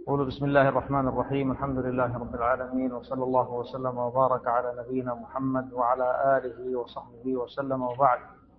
قولوا بسم الله الرحمن الرحيم. الحمد لله رب العالمين، وصلى الله وسلم وبارك على نبينا محمد وعلى آله وصحبه وسلم، وبعد.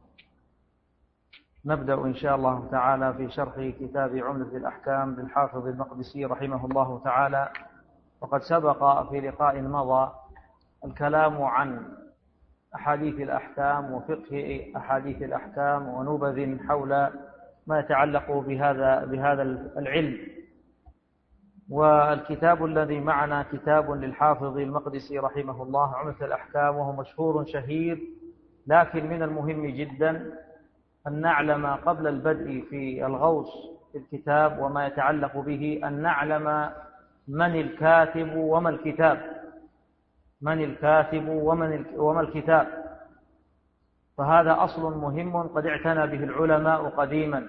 نبدأ إن شاء الله تعالى في شرح كتاب عمدة الأحكام للحافظ المقدسي رحمه الله تعالى. وقد سبق في لقاء مضى الكلام عن أحاديث الأحكام وفقه أحاديث الأحكام ونبذ حول ما يتعلق بهذا العلم. والكتاب الذي معنا كتاب للحافظ المقدسي رحمه الله عمدة الأحكام، وهو مشهور شهير، لكن من المهم جدا أن نعلم قبل البدء في الغوص في الكتاب وما يتعلق به أن نعلم من الكاتب وما الكتاب، من الكاتب وما الكتاب. فهذا أصل مهم قد اعتنى به العلماء قديما،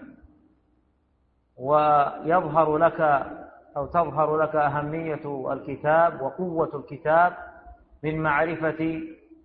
ويظهر لك أو تظهر لك أهمية الكتاب وقوة الكتاب من معرفة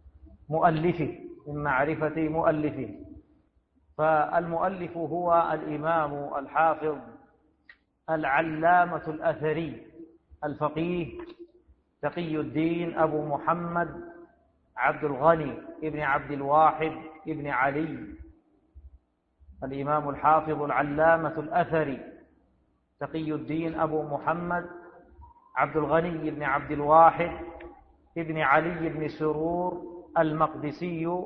مؤلفه. فالمؤلف هو الإمام الحافظ العلامة الأثري الفقيه تقي الدين أبو محمد عبد الغني ابن عبد الواحد ابن علي، الإمام الحافظ العلامة الأثري تقي الدين أبو محمد عبد الغني بن عبد الواحد ابن علي بن سرور المقدسي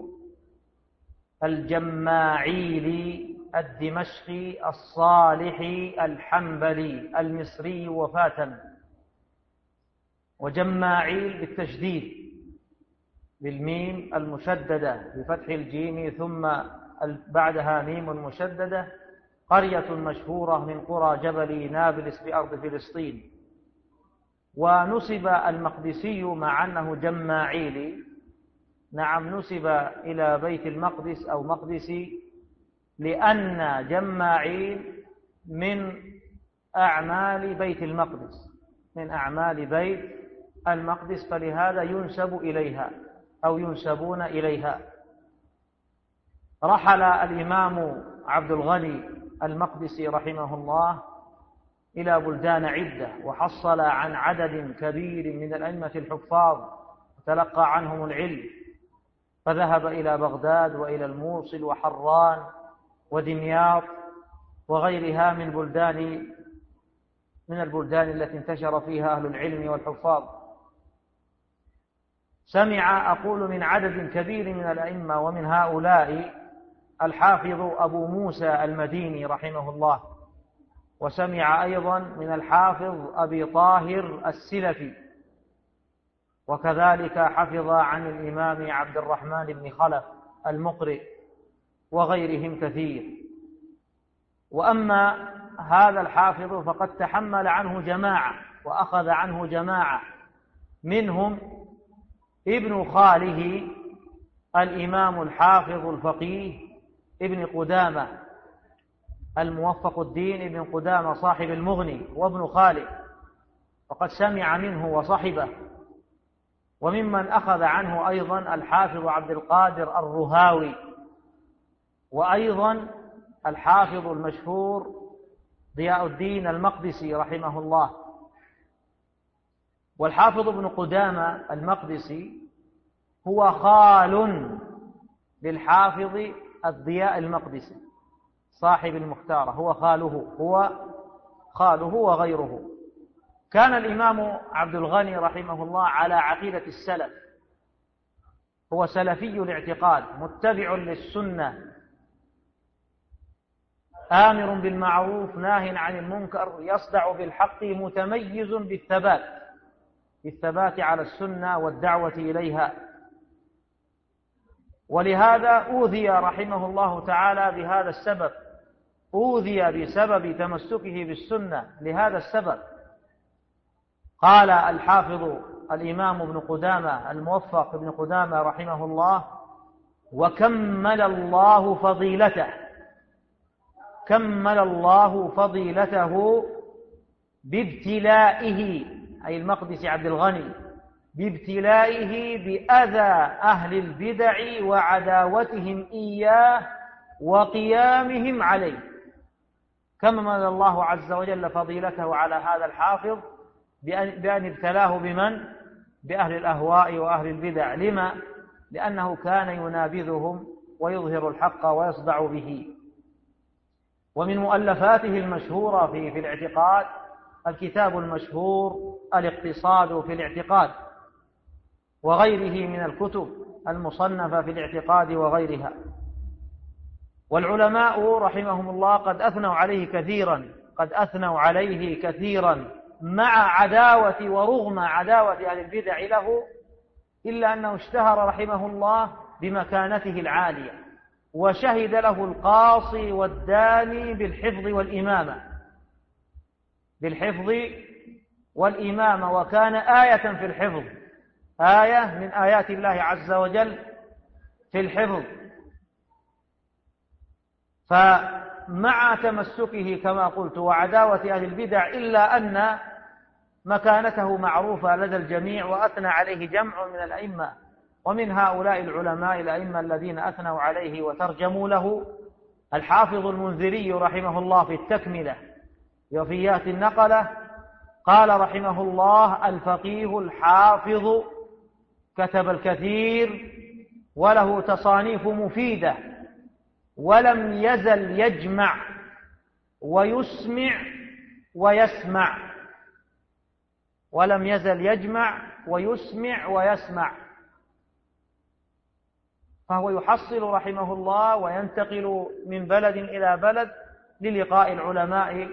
الجماعيلي الدمشقي الصالحي الحنبلي المصري وفاة. وجماعيل بالتشديد بالميم المشددة بفتح الجيم ثم بعدها ميم مشددة، قرية مشهورة من قرى جبل نابلس بأرض فلسطين. ونسب المقدسي مع أنه جماعيلي، نعم، نسب إلى بيت المقدس أو مقدسي، لأن جماعيل من أعمال بيت المقدس، من أعمال بيت المقدس، فلهذا ينسب إليها أو ينسبون إليها. رحل الإمام عبد الغني المقدسي رحمه الله إلى بلدان عدة، وحصل عن عدد كبير من الأئمة الحفاظ وتلقى عنهم العلم، فذهب إلى بغداد وإلى الموصل وحران ودمياط وغيرها من البلدان التي انتشر فيها أهل العلم والحفاظ. سمع أقول من عدد كبير من الأئمة، ومن هؤلاء الحافظ أبو موسى المديني رحمه الله، وسمع أيضا من الحافظ أبي طاهر السلفي، وكذلك حفظ عن الإمام عبد الرحمن بن خلف المقرئ وغيرهم كثير. وأما هذا الحافظ فقد تحمل عنه جماعة وأخذ عنه جماعة، منهم ابن خاله الإمام الحافظ الفقيه ابن قدامة الموفق الدين ابن قدامة صاحب المغني وابن خاله، وقد سمع منه وصحبه. وممن أخذ عنه أيضا الحافظ عبد القادر الرهاوي، وأيضا الحافظ المشهور ضياء الدين المقدسي رحمه الله. والحافظ ابن قدامة المقدسي هو خال للحافظ الضياء المقدسي صاحب المختارة، هو خاله وغيره. كان الإمام عبد الغني رحمه الله على عقيدة السلف، هو سلفي الاعتقاد متبع للسنة، آمر بالمعروف ناهٍ عن المنكر، يصدع بالحق، متميز بالثبات على السنة والدعوة إليها. ولهذا أوذي رحمه الله تعالى بهذا السبب، أوذي بسبب تمسكه بالسنة لهذا السبب. قال الحافظ الإمام ابن قدامة الموفق ابن قدامة رحمه الله: وكمل الله فضيلته بابتلائه، أي المقدسي عبد الغني، بابتلائه بأذى أهل البدع وعداوتهم إياه وقيامهم عليه. كمل الله عز وجل فضيلته على هذا الحافظ بأن ابتلاه بمن؟ بأهل الأهواء وأهل البدع. لما؟ لأنه كان ينابذهم ويظهر الحق ويصدع به. ومن مؤلفاته المشهورة في الاعتقاد الكتاب المشهور الاقتصاد في الاعتقاد، وغيره من الكتب المصنفة في الاعتقاد وغيرها. والعلماء رحمهم الله قد أثنوا عليه كثيرا مع عداوة ورغم عداوة أهل البدع له، إلا أنه اشتهر رحمه الله بمكانته العالية، وشهد له القاصي والداني بالحفظ والإمامة، وكان آية في الحفظ، آية من آيات الله عز وجل في الحفظ. فمع تمسكه كما قلت وعداوة أهل البدع، إلا أن مكانته معروفة لدى الجميع، وأثنى عليه جمع من الأئمة، ومن هؤلاء العلماء الأئمة الذين أثنوا عليه وترجموا له الحافظ المنذري رحمه الله في التكملة وفيات النقلة قال رحمه الله: الفقيه الحافظ كتب الكثير وله تصانيف مفيدة، ولم يزل يجمع ويسمع ويسمع، فهو يحصل رحمه الله وينتقل من بلد إلى بلد للقاء العلماء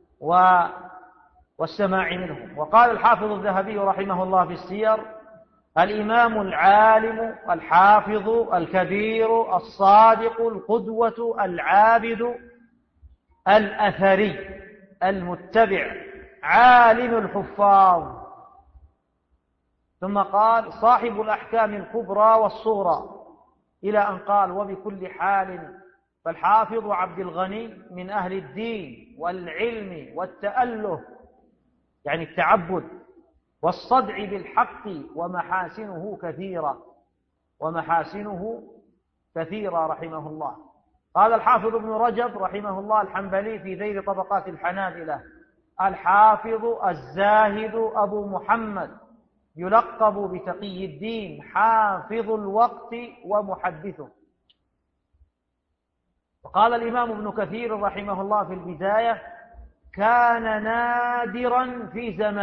والسماع منهم. وقال الحافظ الذهبي رحمه الله في السير: الإمام العالم الحافظ الكبير الصادق القدوة العابد الأثري المتبع عالم الحفاظ. ثم قال: صاحب الأحكام الكبرى والصغرى، إلى أن قال: وبكل حال فالحافظ عبد الغني من أهل الدين والعلم والتأله، يعني التعبد والصدع بالحق، ومحاسنه كثيرة رحمه الله. قال الحافظ ابن رجب رحمه الله الحنبلي في ذيل طبقات الحنابلة: الحافظ الزاهد أبو محمد يلقب بتقي الدين حافظ الوقت ومحدثه. وقال الإمام ابن كثير رحمه الله في البداية: كان نادرا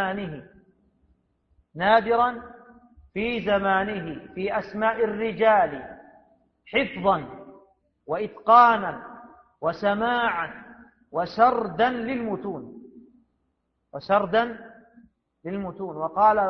في زمانه في أسماء الرجال حفظا وإتقانا وسماعا وسردا للمتون. وقال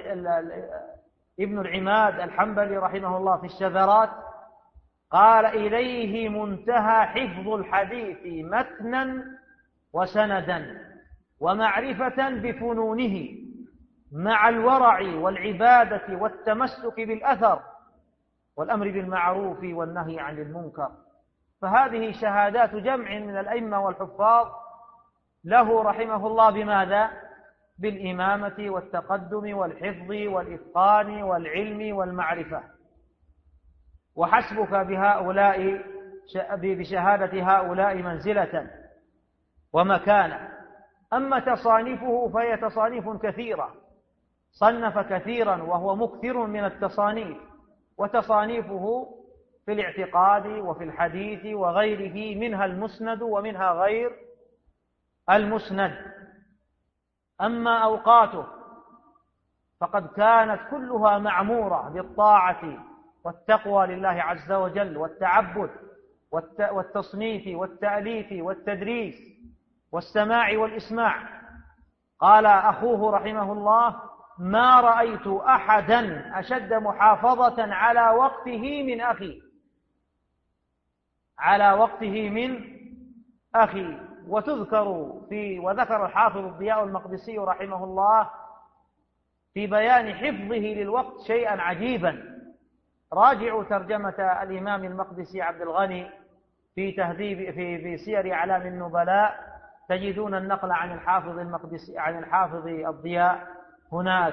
ابن العماد الحنبلي رحمه الله في الشذرات: قال: إليه منتهى حفظ الحديث متنا وسندا ومعرفة بفنونه، مع الورع والعبادة والتمسك بالأثر والأمر بالمعروف والنهي عن المنكر. فهذه شهادات جمع من الأئمة والحفاظ له رحمه الله بماذا؟ بالإمامة والتقدم والحفظ والإتقان والعلم والمعرفة. وحسبك بشهادة هؤلاء منزلة ومكانة. أما تصانيفه فهي تصانيف كثيرة، صنف كثيرا وهو مكثر من التصانيف، وتصانيفه في الاعتقاد وفي الحديث وغيره، منها المسند ومنها غير المسند. أما أوقاته فقد كانت كلها معمورة بالطاعة والتقوى لله عز وجل والتعبد والتصنيف والتأليف والتدريس والسماع والإسماع. قال أخوه رحمه الله: ما رأيت أحدا أشد محافظة على وقته من أخي. وذكر الحافظ الضياء المقدسي رحمه الله في بيان حفظه للوقت شيئا عجيبا. راجعوا ترجمة الإمام المقدسي عبد الغني في سير أعلام النبلاء، تجدون النقل عن الحافظ الضياء هناك.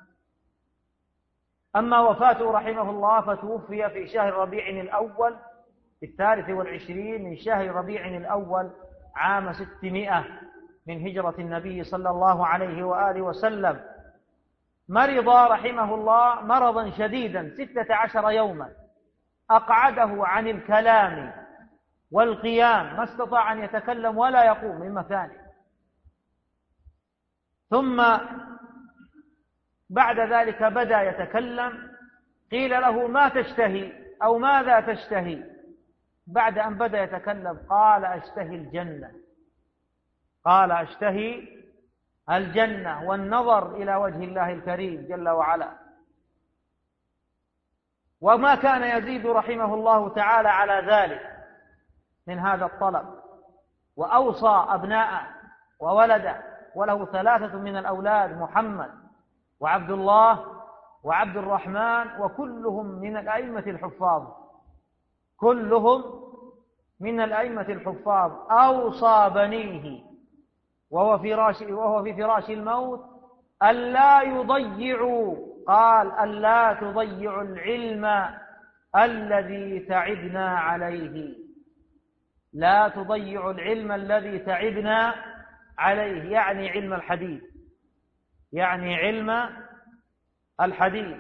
أما وفاته رحمه الله فتوفي في شهر ربيع الأول في 23 من شهر ربيع الأول عام 600 من هجرة النبي صلى الله عليه وآله وسلم، مرض رحمه الله مرضا شديدا 16 يوما، أقعده عن الكلام والقيام، ما استطاع أن يتكلم ولا يقوم من مكانه. ثم بعد ذلك بدأ يتكلم، قيل له ما تشتهي أو ماذا تشتهي؟ بعد أن بدأ يتكلم قال أشتهي الجنة، قال أشتهي الجنة والنظر إلى وجه الله الكريم جل وعلا. وما كان يزيد رحمه الله تعالى على ذلك من هذا الطلب، وأوصى أبناءه وولده، وله 3 من الأولاد، محمد وعبد الله وعبد الرحمن، وكلهم من الأئمة الحفاظ، كلهم من الأئمة الحفاظ. أوصى بنيه وهو في فراش الموت ألا يضيعوا، قال ألا تضيعوا العلم الذي تعبنا عليه، لا تضيعوا العلم الذي تعبنا عليه، يعني علم الحديث، يعني علم الحديث.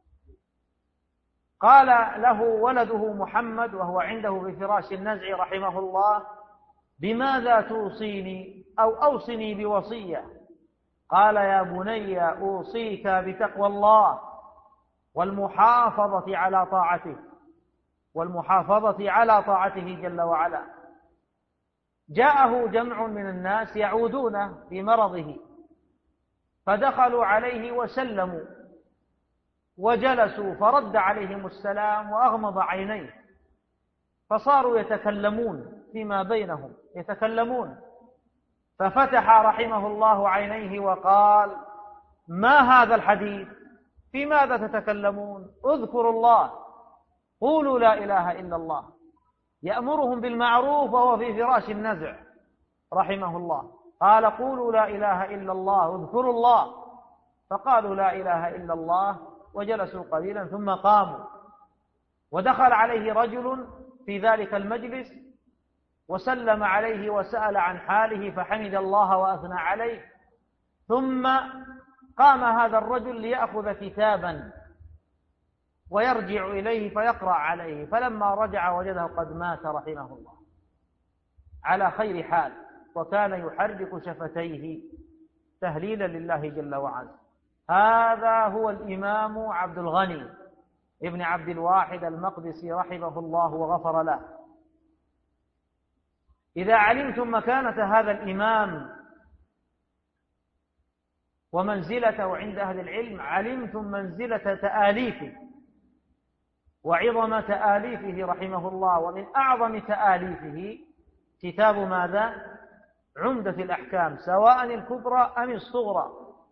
قال له ولده محمد وهو عنده في فراش النزع رحمه الله: بماذا توصيني أو أوصني بوصية؟ قال: يا بني أوصيك بتقوى الله والمحافظة على طاعته، والمحافظة على طاعته جل وعلا. جاءه جمع من الناس يعودون في مرضه، فدخلوا عليه وسلموا وجلسوا، فرد عليهم السلام وأغمض عينيه، فصاروا يتكلمون فيما بينهم، يتكلمون. ففتح رحمه الله عينيه وقال: ما هذا الحديث؟ في ماذا تتكلمون؟ اذكروا الله، قولوا لا إله إلا الله. يأمرهم بالمعروف وهو في فراش النزع رحمه الله. قال: قولوا لا إله إلا الله، اذكروا الله. فقالوا لا إله إلا الله وجلسوا قليلا ثم قاموا. ودخل عليه رجل في ذلك المجلس وسلم عليه وسأل عن حاله، فحمد الله وأثنى عليه. ثم قام هذا الرجل ليأخذ كتابا ويرجع إليه فيقرأ عليه، فلما رجع وجده قد مات رحمه الله على خير حال، وكان يحرك شفتيه تهليلا لله جل وعلا. هذا هو الإمام عبد الغني ابن عبد الواحد المقدسي رحمه الله وغفر له. إذا علمتم مكانة هذا الإمام ومنزلته عند أهل العلم، علمتم منزلة تآليفه وعظم تآليفه رحمه الله. ومن أعظم تآليفه كتاب ماذا؟ عمدة الأحكام، سواء الكبرى أم الصغرى،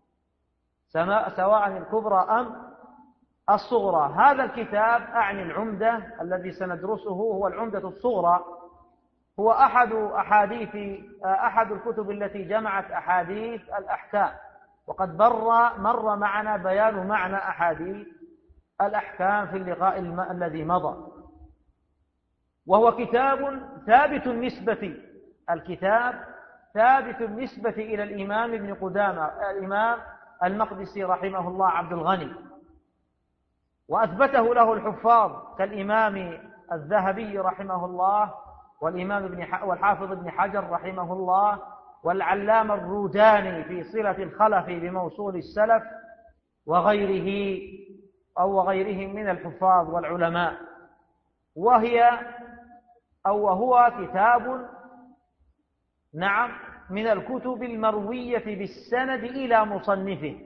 سواء الكبرى أم الصغرى. هذا الكتاب أعني العمدة الذي سندرسه هو العمدة الصغرى، هو أحد الكتب التي جمعت أحاديث الأحكام، وقد مر معنا بيان معنى أحاديث الأحكام في اللقاء الذي مضى. وهو كتاب ثابت النسبة، الكتاب ثابت النسبة إلى الإمام ابن قدامة الإمام المقدسي رحمه الله عبد الغني، وأثبته له الحفاظ كالإمام الذهبي رحمه الله، والحافظ ابن حجر رحمه الله، والعلامة الروداني في صلة الخلف بموصول السلف، وغيرهم من الحفاظ والعلماء. وهو كتاب نعم من الكتب المروية بالسند إلى مصنفه،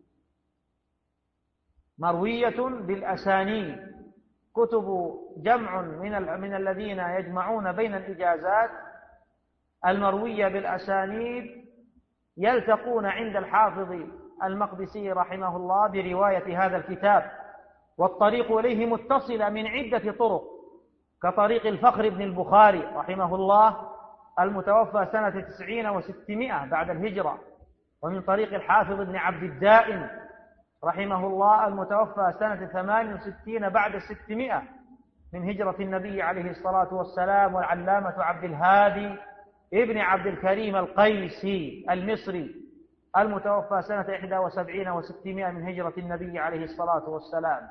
مروية بالأسانيد، كتب جمع من الذين يجمعون بين الإجازات المروية بالأسانيد يلتقون عند الحافظ المقدسي رحمه الله برواية هذا الكتاب. والطريق إليه متصلة من عدة طرق، كطريق الفخر بن البخاري رحمه الله المتوفى سنة 90 و600 بعد الهجرة، ومن طريق الحافظ بن عبد الدائم رحمه الله المتوفى سنة 68 بعد 600 من هجرة النبي عليه الصلاة والسلام، والعلامة عبد الهادي ابن عبد الكريم القيسي المصري المتوفى سنة 71 و600 من هجرة النبي عليه الصلاة والسلام.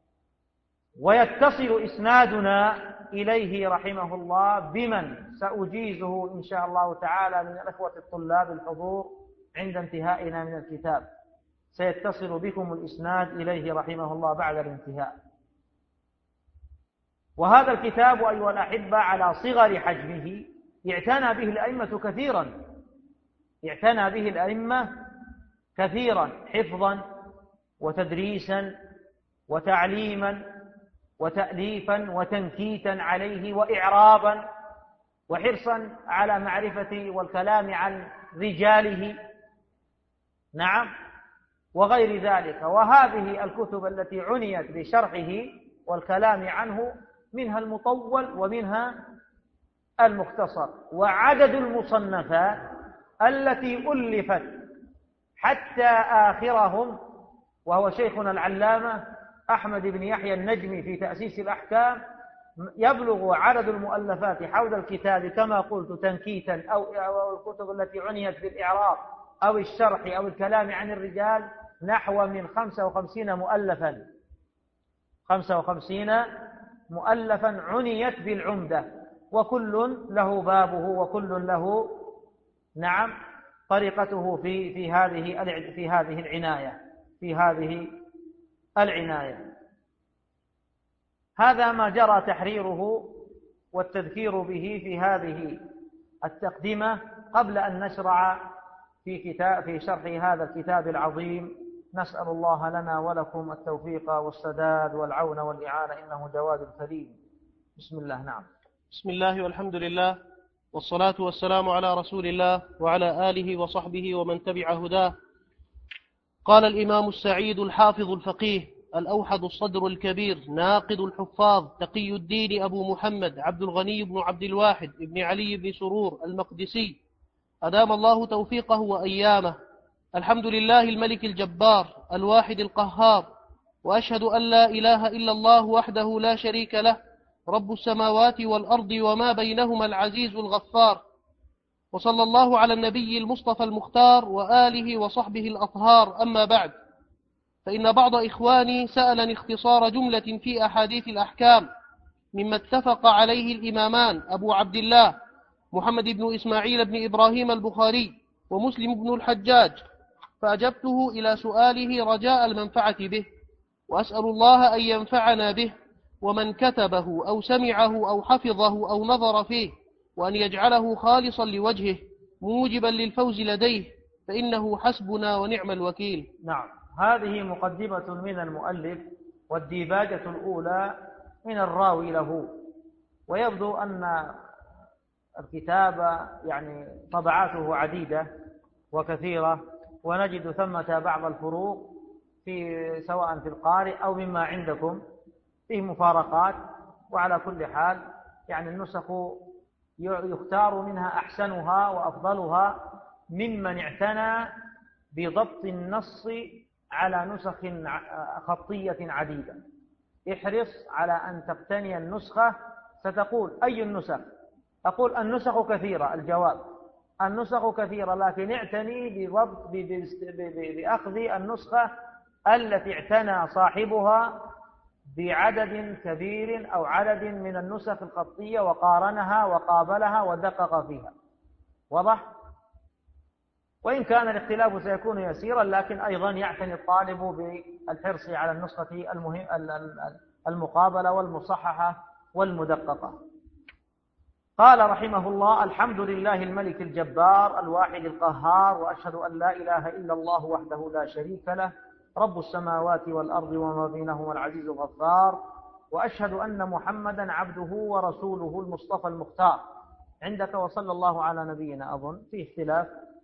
ويتصل إسنادنا إليه رحمه الله بمن سأجيزه إن شاء الله تعالى من الأخوة الطلاب الحضور عند انتهائنا من الكتاب، سيتصل بكم الإسناد إليه رحمه الله بعد الانتهاء. وهذا الكتاب أيها الأحبة على صغر حجمه اعتنى به الأئمة كثيرا، اعتنى به الأئمة كثيرا حفظا وتدريسا وتعليما وتأليفا وتنكيتا عليه وإعرابا وحرصا على معرفة والكلام عن رجاله، نعم، وغير ذلك. وهذه الكتب التي عنيت بشرحه والكلام عنه منها المطول ومنها المختصر. وعدد المصنفات التي ألفت حتى آخرهم وهو شيخنا العلامة أحمد بن يحيى النجمي في تأسيس الأحكام يبلغ عدد المؤلفات حول الكتاب كما قلت تنكيتا أو الكتب التي عنيت بالإعراب أو الشرح أو الكلام عن الرجال نحو من 55 مؤلفا، 55 مؤلفا عنيت بالعمدة، وكل له بابه وكل له نعم طريقته في هذه العناية. هذا ما جرى تحريره والتذكير به في هذه التقدمة قبل أن نشرع في شرح هذا الكتاب العظيم. نسأل الله لنا ولكم التوفيق والسداد والعون والإعانة إنه جواد كريم. بسم الله. نعم. بسم الله والحمد لله والصلاة والسلام على رسول الله وعلى آله وصحبه ومن تبع هداه. قال الإمام السعيد الحافظ الفقيه الأوحد الصدر الكبير ناقد الحفاظ تقي الدين أبو محمد عبد الغني بن عبد الواحد بن علي بن سرور المقدسي أدام الله توفيقه وأيامه. الحمد لله الملك الجبار الواحد القهار، وأشهد أن لا إله إلا الله وحده لا شريك له رب السماوات والأرض وما بينهما العزيز الغفار. وصلى الله على النبي المصطفى المختار وآله وصحبه الأطهار. أما بعد، فإن بعض إخواني سألني اختصار جملة في أحاديث الأحكام مما اتفق عليه الإمامان أبو عبد الله محمد بن إسماعيل بن إبراهيم البخاري ومسلم بن الحجاج، فأجبته إلى سؤاله رجاء المنفعة به، وأسأل الله أن ينفعنا به ومن كتبه أو سمعه أو حفظه أو نظر فيه، وأن يجعله خالصا لوجهه موجبا للفوز لديه، فإنه حسبنا ونعم الوكيل. نعم. هذه مقدمة من المؤلف والديباجة الأولى من الراوي له. ويبدو أن الكتاب يعني طبعاته عديدة وكثيرة، ونجد ثمة بعض الفروق سواء في القارئ أو مما عندكم فيه مفارقات. وعلى كل حال يعني النسخ يختار منها أحسنها وأفضلها ممن اعتنى بضبط النص على نسخ خطية عديدة. احرص على أن تقتني النسخة. ستقول أي النسخ؟ أقول النسخ كثيرة. الجواب النسخ كثيرة، لكن اعتني بأخذ النسخة التي اعتنى صاحبها بعدد كبير أو عدد من النسخ الخطية وقارنها وقابلها ودقق فيها. واضح؟ وإن كان الاختلاف سيكون يسيرا، لكن أيضا يعتني الطالب بالحرص على النسخة المقابلة والمصححة والمدققة. قال رحمه الله: الحمد لله الملك الجبار الواحد القهار، وأشهد أن لا إله إلا الله وحده لا شريك له رب السماوات والأرض وما بينهما العزيز الغفار، وأشهد أن محمدا عبده ورسوله المصطفى المختار. عندك وصلى الله على نبينا أظن في اختلاف.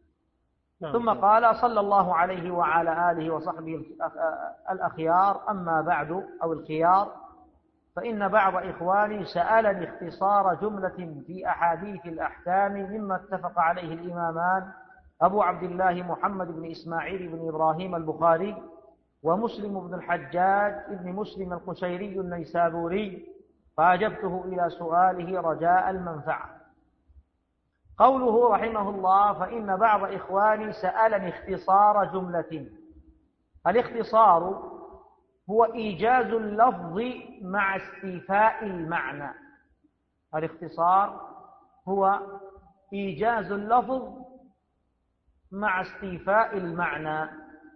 ثم قال صلى الله عليه وعلى آله وصحبه الأخيار. أما بعد أو الخيار، فإن بعض إخواني سألني اختصار جملة في أحاديث الأحكام مما اتفق عليه الإمامان أبو عبد الله محمد بن إسماعيل بن إبراهيم البخاري ومسلم بن الحجاج بن مسلم القشيري النيسابوري، فأجبته إلى سؤاله رجاء المنفعة. قوله رحمه الله: فإن بعض إخواني سألني اختصار جملة. الاختصار هو إيجاز اللفظ مع استيفاء المعنى. الاختصار هو إيجاز اللفظ مع استيفاء المعنى.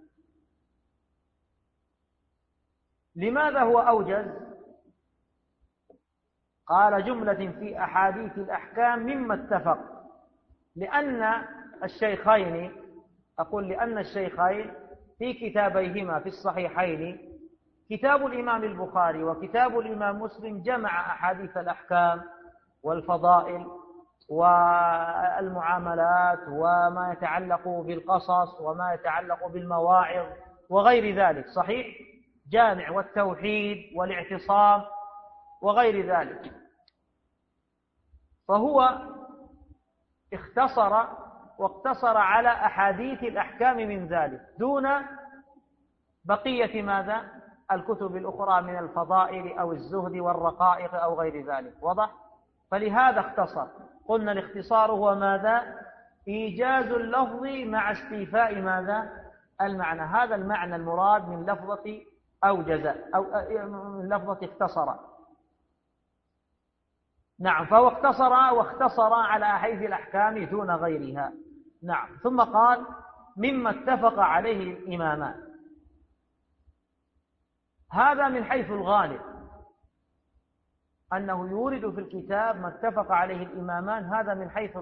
لماذا هو أوجز؟ قال: جملة في أحاديث الأحكام مما اتفق. لأن الشيخين في كتابيهما في الصحيحين، كتاب الإمام البخاري وكتاب الإمام مسلم، جمع أحاديث الأحكام والفضائل والمعاملات وما يتعلق بالقصص وما يتعلق بالمواعظ وغير ذلك. صحيح؟ جامع، والتوحيد والاعتصام وغير ذلك. فهو واقتصر على أحاديث الأحكام من ذلك دون بقية ماذا؟ الكتب الأخرى من الفضائل أو الزهد والرقائق أو غير ذلك. وضح؟ فلهذا اختصر. قلنا الاختصار هو ماذا؟ إيجاز اللفظ مع استيفاء ماذا؟ المعنى. هذا المعنى المراد من لفظة أوجز أو من لفظة اختصر. نعم، فهو واختصر على أحاديث الأحكام دون غيرها. نعم. ثم قال: مما اتفق عليه الإمامان. هذا من حيث الغالب، أنه يورد في الكتاب ما اتفق عليه الإمامان. هذا من حيث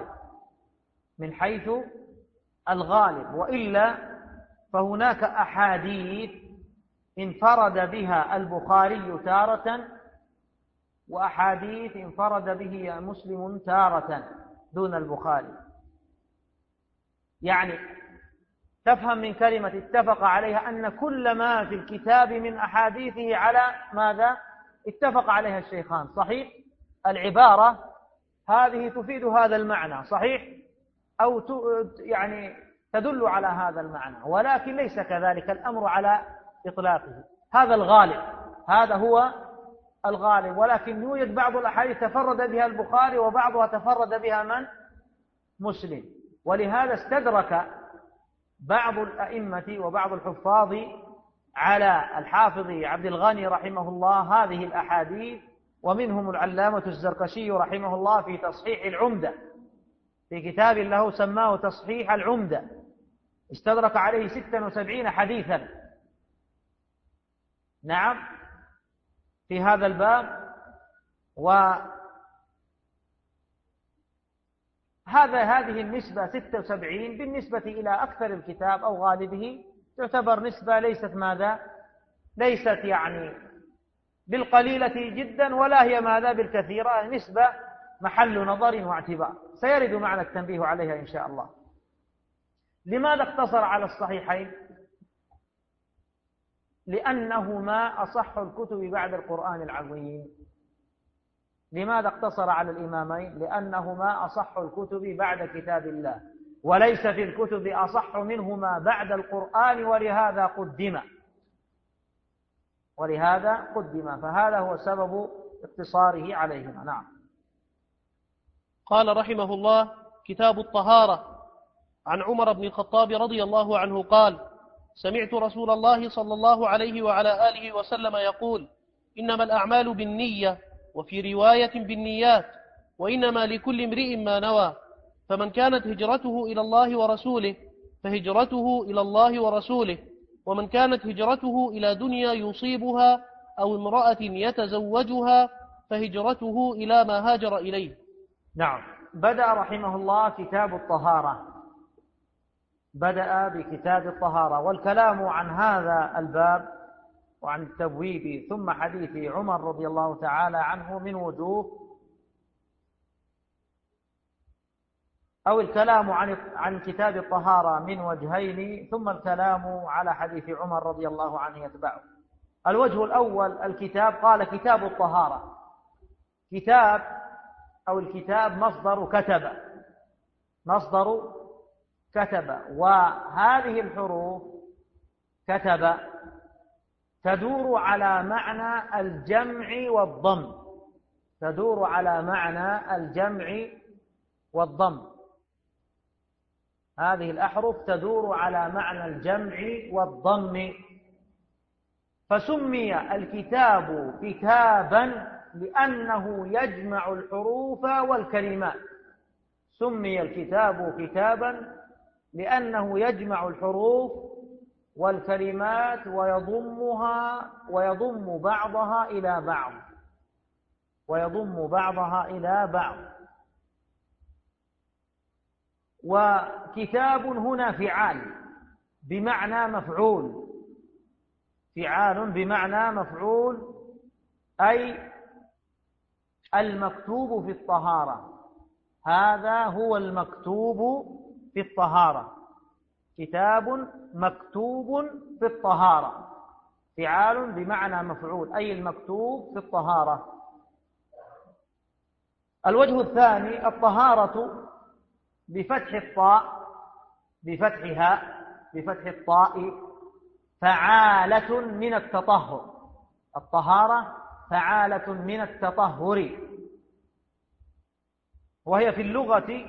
الغالب، وإلا فهناك أحاديث انفرد بها البخاري تارة، وأحاديث انفرد به مسلم تارة دون البخاري. يعني تفهم من كلمة اتفق عليها أن كل ما في الكتاب من أحاديثه على ماذا؟ اتفق عليها الشيخان. صحيح؟ العبارة هذه تفيد هذا المعنى. صحيح؟ أو يعني تدل على هذا المعنى، ولكن ليس كذلك الأمر على إطلاقه. هذا الغالب، هذا هو الغالب. ولكن يوجد بعض الأحاديث تفرد بها البخاري وبعضها تفرد بها من؟ مسلم. ولهذا استدرك بعض الأئمة وبعض الحفاظ على الحافظ عبد الغني رحمه الله هذه الأحاديث، ومنهم العلامة الزركشي رحمه الله في تصحيح العمدة، في كتاب له سماه تصحيح العمدة، استدرك عليه 76 حديثا. نعم، في هذا الباب. هذه النسبة 76 بالنسبة إلى أكثر الكتاب أو غالبه تعتبر نسبة ليست يعني بالقليلة جدا، ولا هي ماذا؟ بالكثيرة. نسبة محل نظر واعتبار، سيرد معنا التنبيه عليها إن شاء الله. لماذا اقتصر على الصحيحين؟ لأنهما أصح الكتب بعد القرآن العظيم. لماذا اقتصر على الإمامين؟ لأنهما أصح الكتب بعد كتاب الله، وليس في الكتب أصح منهما بعد القرآن، ولهذا قدم. فهذا هو سبب اقتصاره عليهما. نعم. قال رحمه الله: كتاب الطهارة. عن عمر بن الخطاب رضي الله عنه قال: سمعت رسول الله صلى الله عليه وعلى آله وسلم يقول: إنما الأعمال بالنية، وفي رواية بالنيات، وإنما لكل امرئ ما نوى، فمن كانت هجرته إلى الله ورسوله فهجرته إلى الله ورسوله، ومن كانت هجرته إلى دنيا يصيبها أو امرأة يتزوجها فهجرته إلى ما هاجر إليه. نعم. بدأ رحمه الله كتاب الطهارة، بدأ بكتاب الطهارة، والكلام عن هذا الباب وعن التبويب ثم حديث عمر رضي الله تعالى عنه من وجوه، أو الكلام عن كتاب الطهارة من وجهين، ثم الكلام على حديث عمر رضي الله عنه يتبعه. الوجه الأول الكتاب، قال كتاب الطهارة. كتاب أو الكتاب مصدر كتب، وهذه الحروف كتب تدور على معنى الجمع والضم، تدور على معنى الجمع والضم. هذه الأحرف تدور على معنى الجمع والضم. فسمي الكتاب كتابا لأنه يجمع الحروف والكلمات. سمي الكتاب كتابا لأنه يجمع الحروف والكلمات ويضم بعضها إلى بعض. ويضم بعضها إلى بعض. وكتاب هنا فعال بمعنى مفعول. فعال بمعنى مفعول، أي المكتوب في الطهارة. هذا هو المكتوب في الطهارة. كتاب مكتوب في الطهارة. فعال بمعنى مفعول، أي المكتوب في الطهارة. الوجه الثاني الطهارة بفتح الطاء، بفتح الطاء، فعالة من التطهر. الطهارة فعالة من التطهر، وهي في اللغة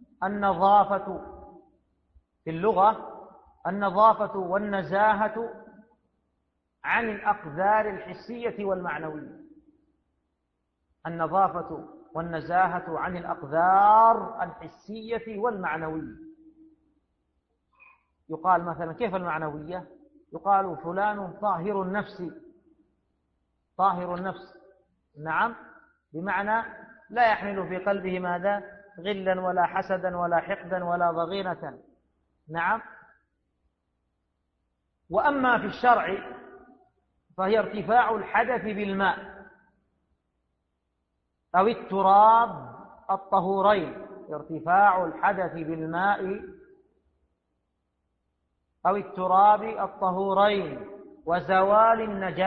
النظافة والنزاهة عن الأقذار الحسية والمعنوية. النظافة والنزاهة عن الأقذار الحسية والمعنوية. يقال مثلا كيف المعنوية؟ يقال فلان طاهر النفس. طاهر النفس، نعم، بمعنى لا يحمل في قلبه ماذا؟ غلا ولا حسدا ولا حقدا ولا ضغينة. نعم. وأما في الشرع فهي ارتفاع الحدث بالماء أو التراب الطهورين. ارتفاع الحدث بالماء أو التراب الطهورين، وزوال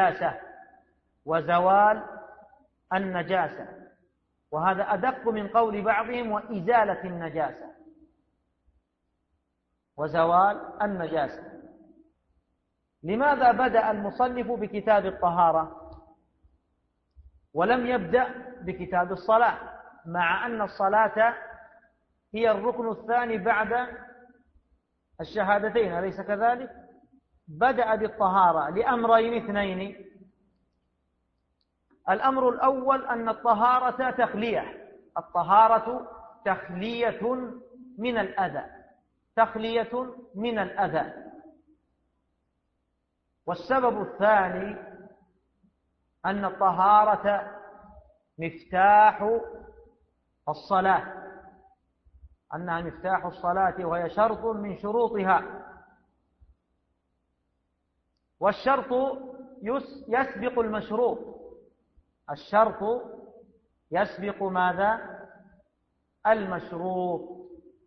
النجاسة. وهذا أدق من قول بعضهم وإزالة النجاسة. وزوال النجاسة. لماذا بدأ المصنف بكتاب الطهارة ولم يبدأ بكتاب الصلاة، مع أن الصلاة هي الركن الثاني بعد الشهادتين، أليس كذلك؟ بدأ بالطهارة لأمرين اثنين. الأمر الأول أن الطهارة تخلية. الطهارة تخلية من الأذى. تخلية من الأذى. والسبب الثاني أن الطهارة مفتاح الصلاة. أنها مفتاح الصلاة وهي شرط من شروطها. والشرط يسبق المشروط. الشرط يسبق ماذا؟ المشروط.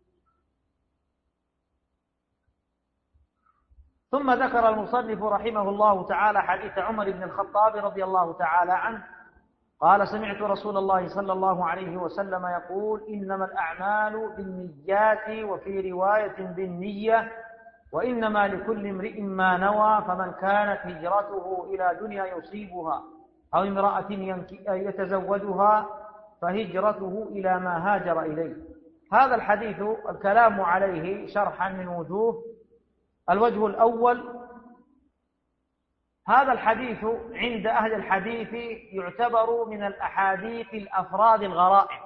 ثم ذكر المصنف رحمه الله تعالى حديث عمر بن الخطاب رضي الله تعالى عنه قال: سمعت رسول الله صلى الله عليه وسلم يقول: إنما الأعمال بالنيات، وفي رواية بالنية، وإنما لكل امرئ ما نوى، فمن كانت هجرته إلى دنيا يصيبها أو امرأة يتزوجها فهجرته إلى ما هاجر إليه. هذا الحديث الكلام عليه شرحا من وجوه. الوجه الأول: هذا الحديث عند أهل الحديث يعتبر من الأحاديث الأفراد الغرائب.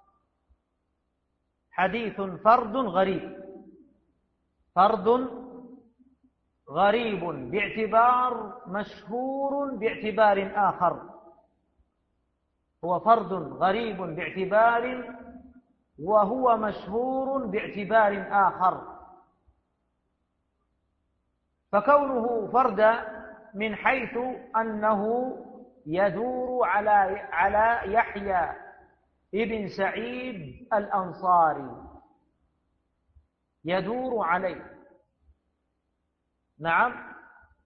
حديث فرد غريب. فرد غريب باعتبار مشهور باعتبار آخر. هو فرد غريب باعتبار وهو مشهور باعتبار آخر. فكونه فردا من حيث أنه يدور على يحيى ابن سعيد الأنصاري، يدور عليه. نعم.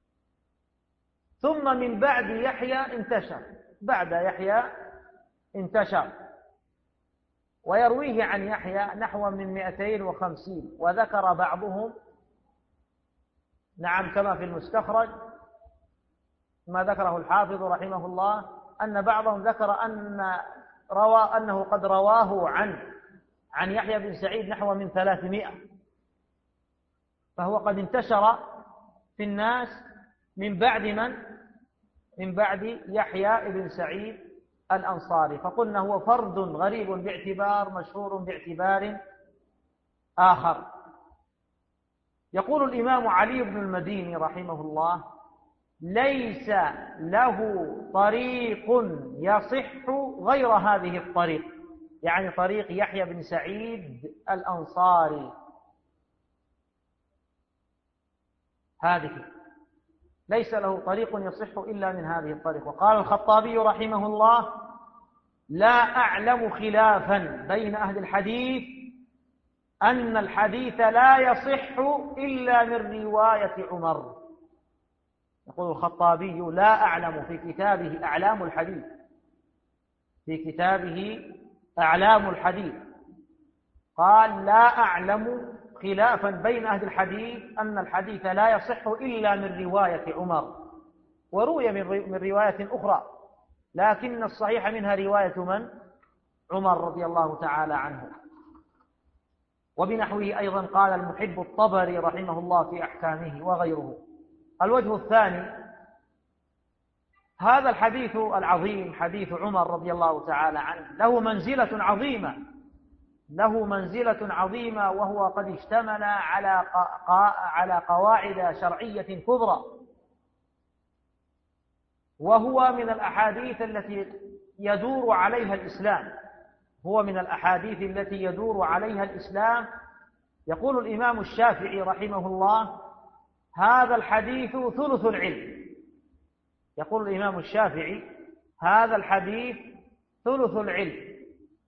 ثم من بعد يحيى انتشر، بعد يحيى انتشر، ويرويه عن يحيى نحو من 250. وذكر بعضهم، نعم، كما في المستخرج ما ذكره الحافظ رحمه الله، أن بعضهم ذكر أنه قد رواه عن عن يحيى بن سعيد نحو من 300، فهو قد انتشر في الناس من بعد من بعد يحيى بن سعيد الأنصاري، فقلنا هو فرد غريب باعتبار مشهور باعتبار آخر. يقول الإمام علي بن المديني رحمه الله: ليس له طريق يصح غير هذه الطريق، يعني طريق يحيى بن سعيد الأنصاري، هذه ليس له طريق يصح إلا من هذه الطريق. وقال الخطابي رحمه الله: لا أعلم خلافا بين أهل الحديث أن الحديث لا يصح إلا من رواية عمر. يقول الخطابي: لا أعلم، في كتابه أعلام الحديث، في كتابه أعلام الحديث قال: لا أعلم خلافا بين أهل الحديث أن الحديث لا يصح إلا من رواية عمر. وروي من رواية أخرى، لكن الصحيح منها رواية من؟ عمر رضي الله تعالى عنه. وبنحوه أيضا قال المحب الطبري رحمه الله في أحكامه وغيره. الوجه الثاني: هذا الحديث العظيم حديث عمر رضي الله تعالى عنه له منزلة عظيمة، له منزلة عظيمة، وهو قد اشتمل على قواعد شرعية كبرى، وهو من الأحاديث التي يدور عليها الإسلام، هو من الأحاديث التي يدور عليها الإسلام. يقول الإمام الشافعي رحمه الله: هذا الحديث ثلث العلم. يقول الإمام الشافعي: هذا الحديث ثلث العلم،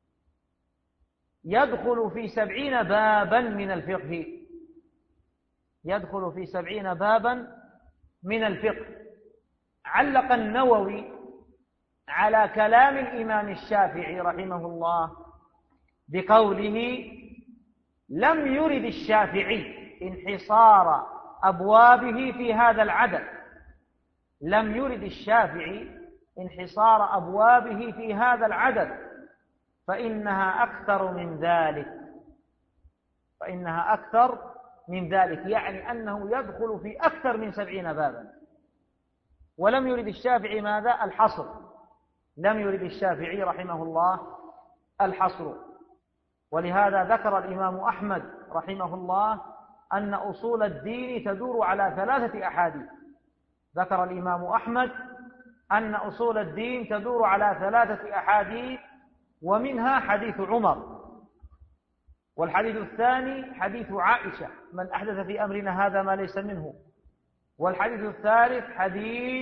يدخل في 70 بابا من الفقه، يدخل في 70 بابا من الفقه. علق النووي على كلام الإمام الشافعي رحمه الله بقوله: لم يرد الشافعي انحصار أبوابه في هذا العدد، لم يرد الشافعي انحصار أبوابه في هذا العدد، فإنها أكثر من ذلك، فإنها أكثر من ذلك، يعني أنه يدخل في أكثر من 70 بابا. ولم يرد الشافعي ماذا؟ الحصر، لم يرد الشافعي رحمه الله الحصر. ولهذا ذكر الإمام أحمد رحمه الله أن أصول الدين تدور على 3 أحاديث. ذكر الإمام أحمد أن أصول الدين تدور على 3 أحاديث، ومنها حديث عمر، والحديث الثاني حديث عائشة: من أحدث في أمرنا هذا ما ليس منه. والحديث الثالث حديث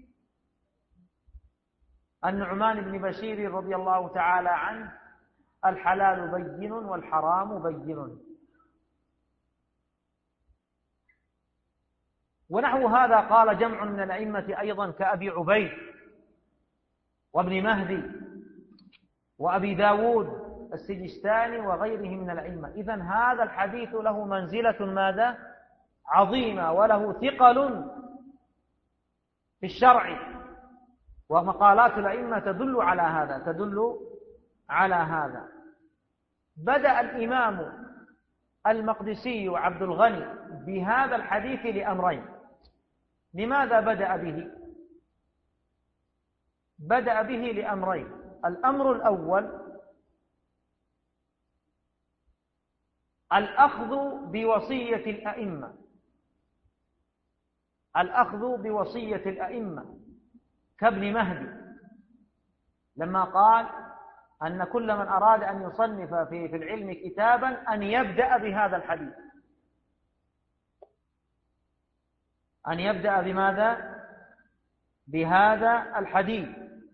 النعمان بن بشير رضي الله تعالى عنه: الحلال بين والحرام بين. ونحو هذا قال جمع من الأئمة أيضا كأبي عبيد وابن مهدي وأبي داود السجستاني وغيره من الأئمة. إذن هذا الحديث له منزلة ماذا؟ عظيمة، وله ثقل في الشرع، ومقالات الأئمة تدل على هذا، تدل على هذا. بدأ الإمام المقدسي عبد الغني بهذا الحديث لأمرين. لماذا بدأ به؟ بدأ به لأمرين. الأمر الأول: الأخذ بوصية الأئمة، الأخذ بوصية الأئمة كابن مهدي لما قال أن كل من أراد أن يصنف في العلم كتابا أن يبدأ بهذا الحديث. أن يبدأ بماذا؟ بهذا الحديث.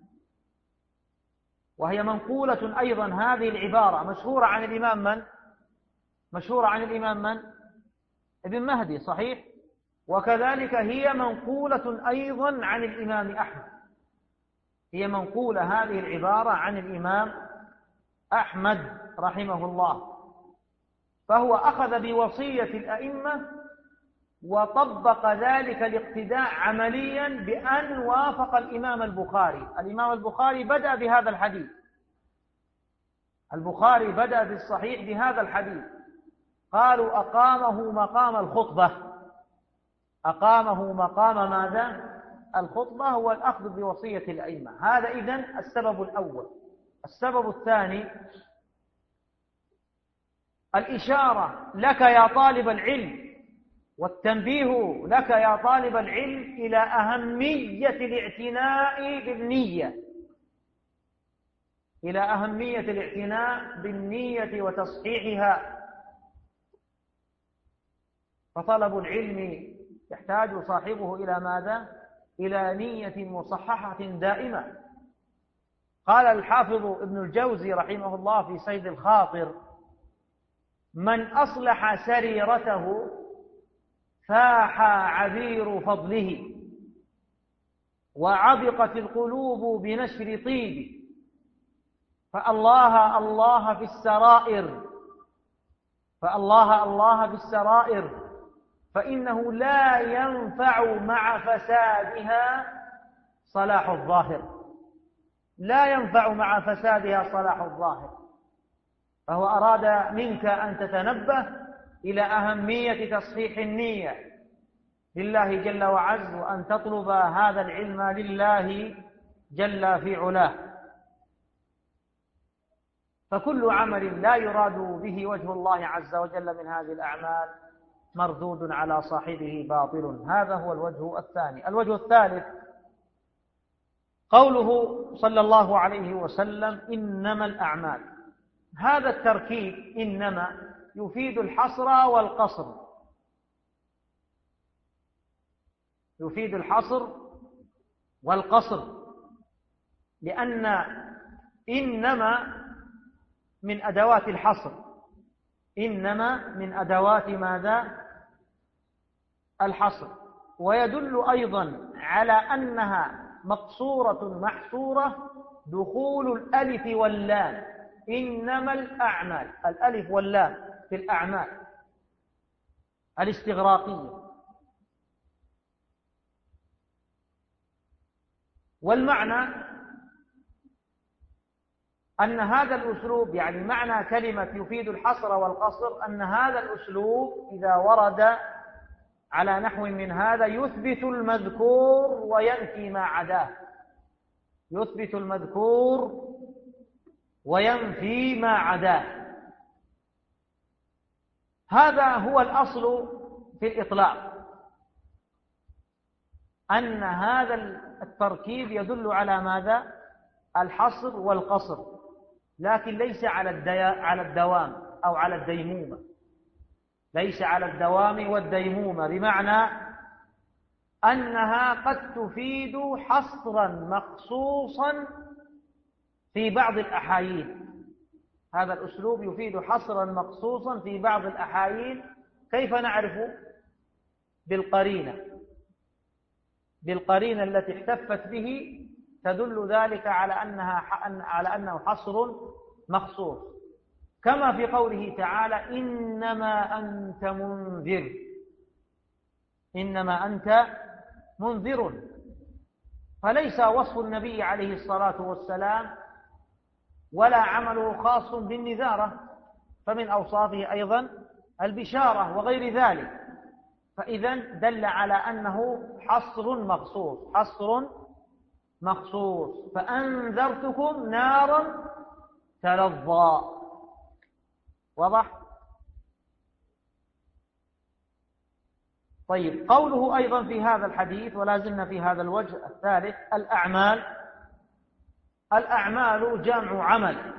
وهي منقولة أيضا هذه العبارة مشهورة عن الإمام من؟ مشهورة عن الإمام من؟ ابن مهدي، صحيح؟ وكذلك هي منقولة أيضا عن الإمام أحمد، هي منقولة هذه العبارة عن الإمام أحمد رحمه الله. فهو أخذ بوصية الأئمة وطبق ذلك الاقتداء عمليا بأن وافق الإمام البخاري. الإمام البخاري بدأ بهذا الحديث، البخاري بدأ في الصحيح بهذا الحديث، قالوا أقامه مقام الخطبة. أقامه مقام ماذا؟ الخطبة هو الأخذ بوصية الأئمة. هذا إذن السبب الأول. السبب الثاني الإشارة لك يا طالب العلم والتنبيه لك يا طالب العلم إلى أهمية الاعتناء بالنية، إلى أهمية الاعتناء بالنية وتصحيحها. فطلب العلم يحتاج صاحبه إلى ماذا؟ إلى نية مصححة دائمة. قال الحافظ ابن الجوزي رحمه الله في صيد الخاطر: من أصلح سريرته فاح عبير فضله، وعبقت القلوب بنشر طيب، فالله الله في السرائر، فالله الله في السرائر، فإنه لا ينفع مع فسادها صلاح الظاهر، لا ينفع مع فسادها صلاح الظاهر. فهو أراد منك أن تتنبه إلى أهمية تصحيح النية لله جل وعز، وأن تطلب هذا العلم لله جل في علاه. فكل عمل لا يراد به وجه الله عز وجل من هذه الأعمال مردود على صاحبه باطل. هذا هو الوجه الثاني. الوجه الثالث قوله صلى الله عليه وسلم: إنما الأعمال. هذا التركيب إنما يفيد الحصر والقصر، يفيد الحصر والقصر، لأن إنما من أدوات الحصر، إنما من أدوات ماذا؟ الحصر. ويدل أيضا على أنها مقصورة محصورة دخول الألف واللام. إنما الأعمال، الألف واللام في الأعمال الاستغراقية. والمعنى أن هذا الأسلوب، يعني معنى كلمة يفيد الحصر والقصر، أن هذا الأسلوب إذا ورد على نحو من هذا يثبت المذكور وينفي ما عداه، يثبت المذكور وينفي ما عداه. هذا هو الأصل في الإطلاق، أن هذا التركيب يدل على ماذا؟ الحصر والقصر، لكن ليس على الدوام أو على الديمومة، ليس على الدوام والديمومة، بمعنى أنها قد تفيد حصرا مخصوصا في بعض الأحايين. هذا الأسلوب يفيد حصرا مخصوصا في بعض الأحايين. كيف نعرف؟ بالقرينة، بالقرينة التي احتفت به تدل ذلك على أنه حصر مخصوص، كما في قوله تعالى: إنما أنت منذر، إنما أنت منذر. فليس وصف النبي عليه الصلاة والسلام ولا عمله خاص بالنذارة، فمن أوصافه أيضا البشارة وغير ذلك. فإذن دل على أنه حصر مخصوص، حصر مخصوص. فأنذرتكم نارا تلظى. واضح؟ طيب، قوله أيضا في هذا الحديث، ولا زلنا في هذا الوجه الثالث: الأعمال. الأعمال جمع عمل،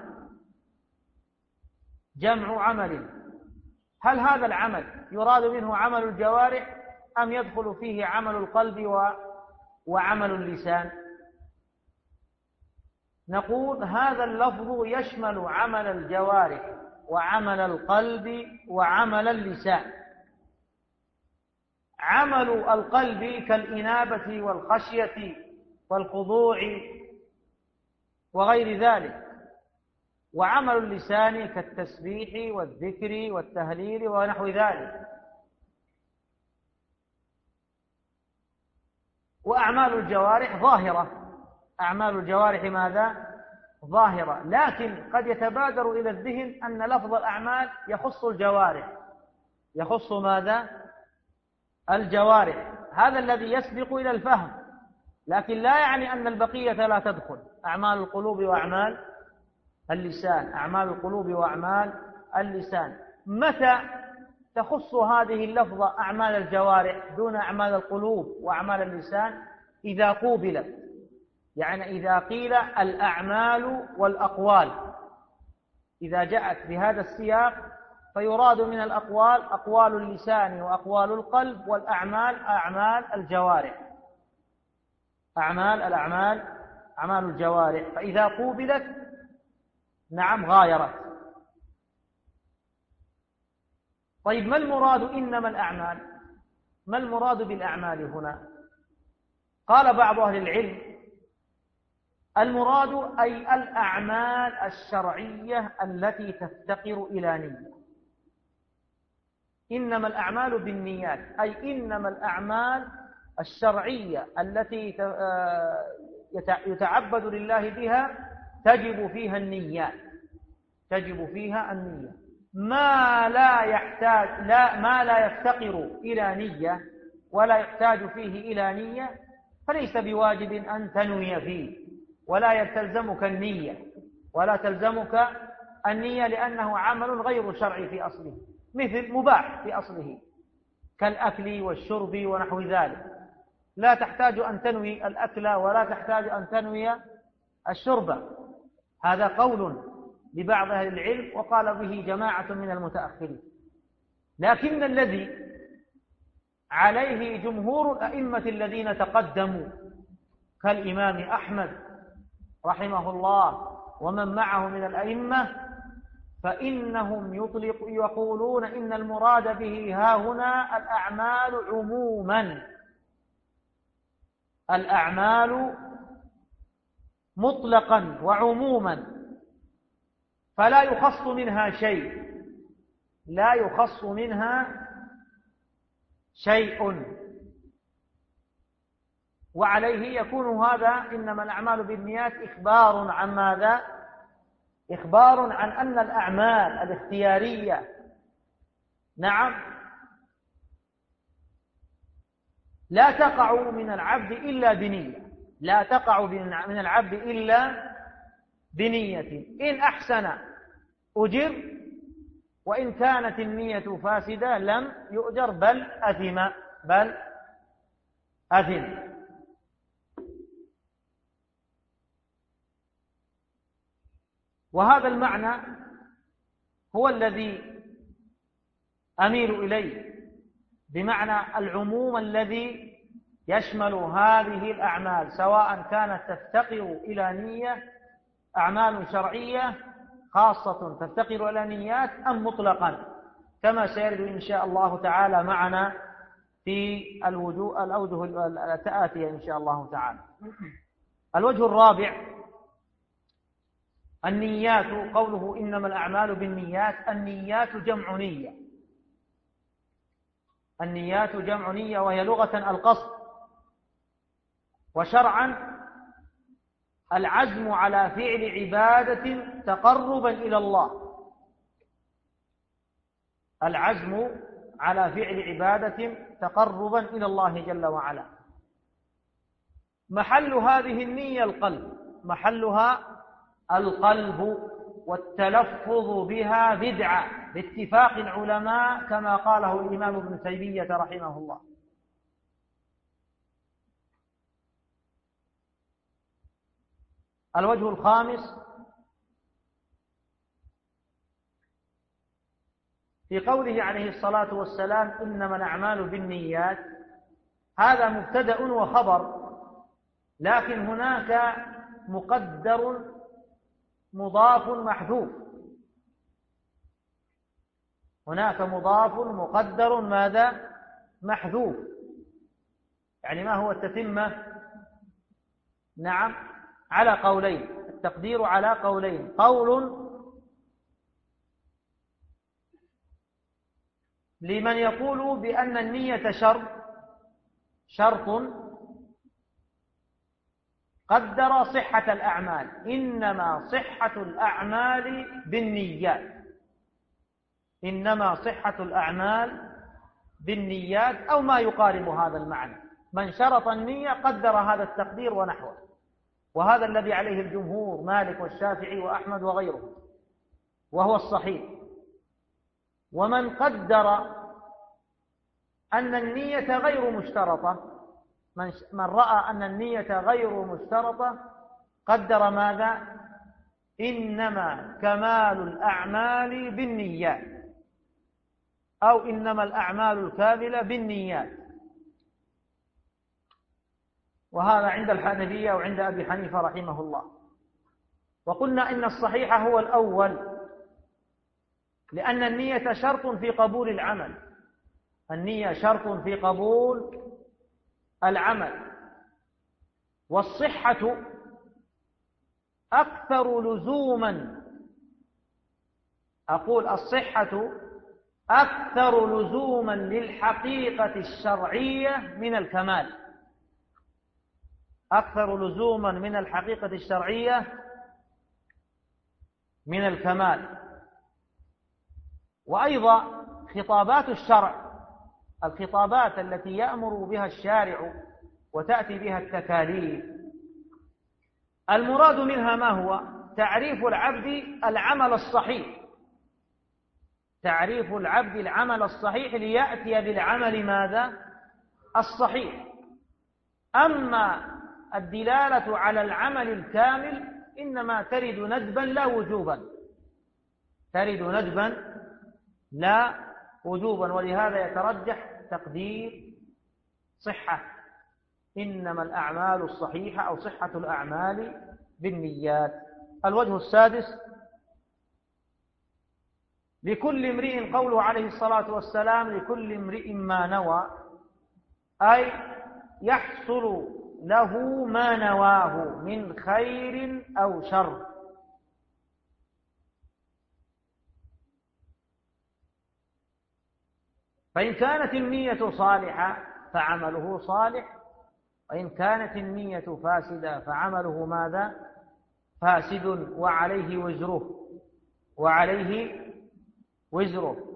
جمع عمل. هل هذا العمل يراد منه عمل الجوارح أم يدخل فيه عمل القلب وعمل اللسان؟ نقول هذا اللفظ يشمل عمل الجوارح وعمل القلب وعمل اللسان. عمل القلب كالإنابة والخشية والخضوع وغير ذلك، وعمل اللسان كالتسبيح والذكر والتهليل ونحو ذلك. وأعمال الجوارح ظاهرة. أعمال الجوارح ماذا؟ ظاهرة، لكن قد يتبادر إلى الذهن أن لفظ الأعمال يخص الجوارح، يخص ماذا؟ الجوارح، هذا الذي يسبق إلى الفهم، لكن لا يعني أن البقية لا تدخل، أعمال القلوب وأعمال اللسان، أعمال القلوب وأعمال اللسان. متى تخص هذه اللفظة أعمال الجوارح دون أعمال القلوب وأعمال اللسان؟ إذا قوبلت، يعني إذا قيل الأعمال والأقوال، إذا جاءت بهذا السياق فيراد من الأقوال أقوال اللسان وأقوال القلب، والأعمال أعمال الجوارح، أعمال الجوارح. فإذا قوبلت نعم غايرت. طيب ما المراد إنما الأعمال؟ ما المراد بالأعمال هنا؟ قال بعض أهل العلم المراد أي الأعمال الشرعية التي تفتقر إلى نية. إنما الأعمال بالنيات، أي إنما الأعمال الشرعية التي يتعبد لله بها تجب فيها النيات، تجب فيها النية. ما لا يفتقر إلى نية ولا يحتاج فيه إلى نية فليس بواجب أن تنوي فيه، ولا يلزمك النية، ولا تلزمك النية، لأنه عمل غير شرعي في أصله، مثل مباح في أصله كالأكل والشرب ونحو ذلك، لا تحتاج أن تنوي الأكل ولا تحتاج أن تنوي الشرب. هذا قول لبعض أهل العلم وقال به جماعة من المتأخرين، لكن الذي عليه جمهور الأئمة الذين تقدموا كالإمام أحمد رحمه الله ومن معه من الأئمة، فإنهم يقولون إن المراد به ها هنا الأعمال عموما، الأعمال مطلقا وعموما، فلا يخص منها شيء، لا يخص منها شيء. وعليه يكون هذا إنما الأعمال بالنيات إخبار عن ماذا؟ إخبار عن أن الأعمال الاختيارية نعم لا تقع من العبد إلا بنية، لا تقع من العبد إلا بنية، إن أحسن أجر، وإن كانت النية فاسدة لم يؤجر بل أثم. وهذا المعنى هو الذي أميل إليه، بمعنى العموم الذي يشمل هذه الأعمال، سواء كانت تفتقر إلى نية، أعمال شرعية خاصة تفتقر إلى نيات، أم مطلقا، كما سيرد إن شاء الله تعالى معنا في الأوجه الآتية إن شاء الله تعالى. الوجه الرابع النيات. قوله إنما الأعمال بالنيات، النيات جمع نية، النيات جمع نية، وهي لغة القصد، وشرعا العزم على فعل عبادة تقربا إلى الله، العزم على فعل عبادة تقربا إلى الله جل وعلا. محل هذه النية القلب، محلها القلب، والتلفظ بها بدعة باتفاق العلماء كما قاله الإمام ابن تيمية رحمه الله. الوجه الخامس في قوله عليه الصلاة والسلام إنما الأعمال بالنيات، هذا مبتدأ وخبر، لكن هناك مقدر مضاف محذوف، هناك مضاف مقدر ماذا؟ محذوف. يعني ما هو التتمة؟ نعم على قولين، التقدير على قولين، قول لمن يقول بأن النية شرط، قدر صحة الأعمال، إنما صحة الأعمال بالنيات، إنما صحة الأعمال بالنيات أو ما يقارب هذا المعنى. من شرط النية قدر هذا التقدير ونحوه، وهذا الذي عليه الجمهور مالك والشافعي وأحمد وغيره، وهو الصحيح. ومن قدر أن النية غير مشترطة، من رأى أن النية غير مشترطة قدر ماذا؟ إنما كمال الأعمال بالنيات، أو إنما الأعمال الكاملة بالنيات. وهذا عند الحنفية وعند أبي حنيفة رحمه الله. وقلنا إن الصحيح هو الأول، لأن النية شرط في قبول العمل، النية شرط في قبول العمل. والصحة أكثر لزوما، أقول الصحة أكثر لزوما للحقيقة الشرعية من الكمال، أكثر لزوما من الحقيقة الشرعية من الكمال. وأيضا خطابات الشرع، الخطابات التي يأمر بها الشارع وتأتي بها التكاليف، المراد منها ما هو؟ تعريف العبد العمل الصحيح، تعريف العبد العمل الصحيح ليأتي بالعمل ماذا؟ الصحيح. أما الدلالة على العمل الكامل إنما ترد ندبا لا وجوبا، ترد ندبا لا وجوبا، ولهذا يترجح تقدير صحة، إنما الأعمال الصحيحة أو صحة الأعمال بالنيات. الوجه السادس: لكل امرئ، قوله عليه الصلاة والسلام لكل امرئ ما نوى، أي يحصل له ما نواه من خير أو شر. فإن كانت النية صالحة فعمله صالح، وإن كانت النية فاسدة فعمله ماذا؟ فاسد، وعليه وزره، وعليه وزره.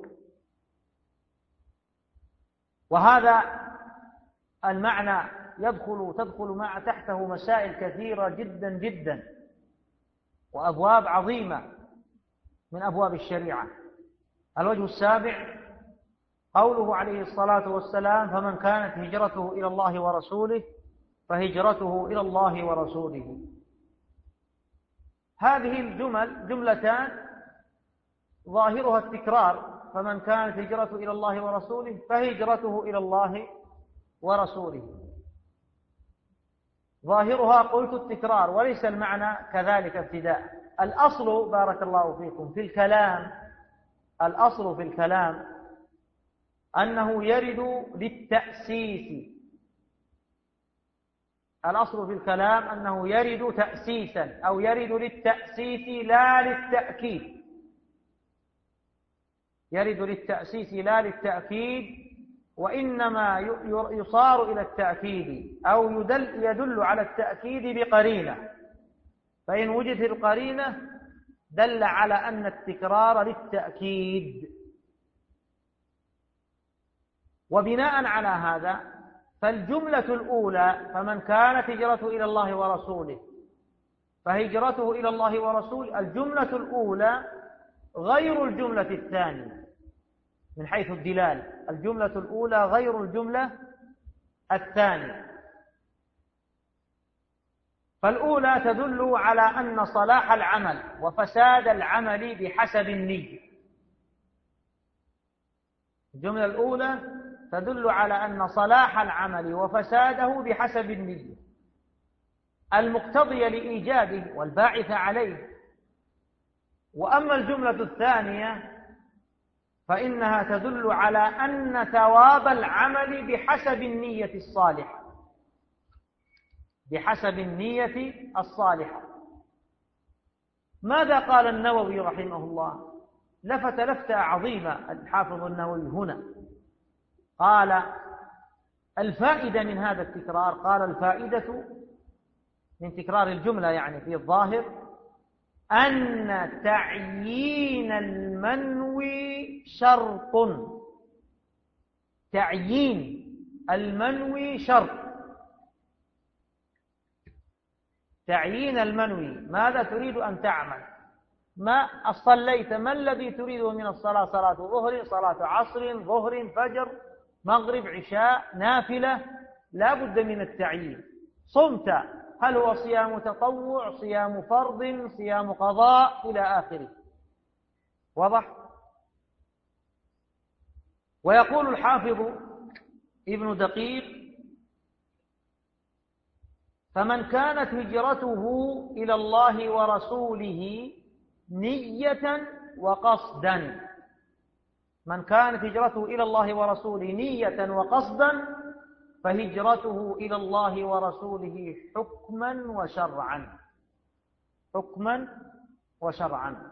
وهذا المعنى تدخل مع تحته مسائل كثيرة جدا جدا، وأبواب عظيمة من أبواب الشريعة. الوجه السابع: قوله عليه الصلاة والسلام فمن كانت هجرته إلى الله ورسوله فهجرته إلى الله ورسوله. هذه الجمل جملتان ظاهرها التكرار، فمن كانت هجرته إلى الله ورسوله فهجرته إلى الله ورسوله، ظاهرها قلت التكرار، وليس المعنى كذلك ابتداء. الأصل بارك الله فيكم في الكلام، الأصل في الكلام أنه يرد للتأسيس، الأصل في الكلام أنه يرد تأسيسا أو يرد للتأسيس لا للتأكيد، يرد للتأسيس لا للتأكيد، وإنما يصار إلى التأكيد أو يدل على التأكيد بقرينة، فإن وجدت القرينة دل على أن التكرار للتأكيد. وبناء على هذا فالجملة الأولى فمن كانت هجرته إلى الله ورسوله فهجرته إلى الله ورسوله، الجملة الأولى غير الجملة الثانية من حيث الدلالة، الجملة الأولى غير الجملة الثانية. فالأولى تدل على أن صلاح العمل وفساد العمل بحسب النية، الجملة الأولى تدل على أن صلاح العمل وفساده بحسب النية المقتضية لإيجابه والباعث عليه. وأما الجملة الثانية فإنها تدل على أن ثواب العمل بحسب النية الصالحة، بحسب النية الصالحة. ماذا قال النووي رحمه الله؟ لفت لفتة عظيمة الحافظ النووي هنا، قال الفائدة من هذا التكرار، قال الفائدة من تكرار الجملة يعني في الظاهر، أن تعيين المنوي شرط. تعيين المنوي شرط. تعيين المنوي، ماذا تريد أن تعمل؟ ما صليت، ما الذي تريده من الصلاة؟ صلاة ظهر، صلاة عصر، ظهر، فجر، مغرب، عشاء، نافلة، لا بد من التعيين. صمت، هل هو صيام تطوع، صيام فرض، صيام قضاء، إلى آخره. واضح؟ ويقول الحافظ ابن دقيق: فمن كانت هجرته إلى الله ورسوله نية وقصدا، من كانت هجرته إلى الله ورسوله نية وقصدا فهجرته إلى الله ورسوله حكما وشرعا. حكما وشرعا.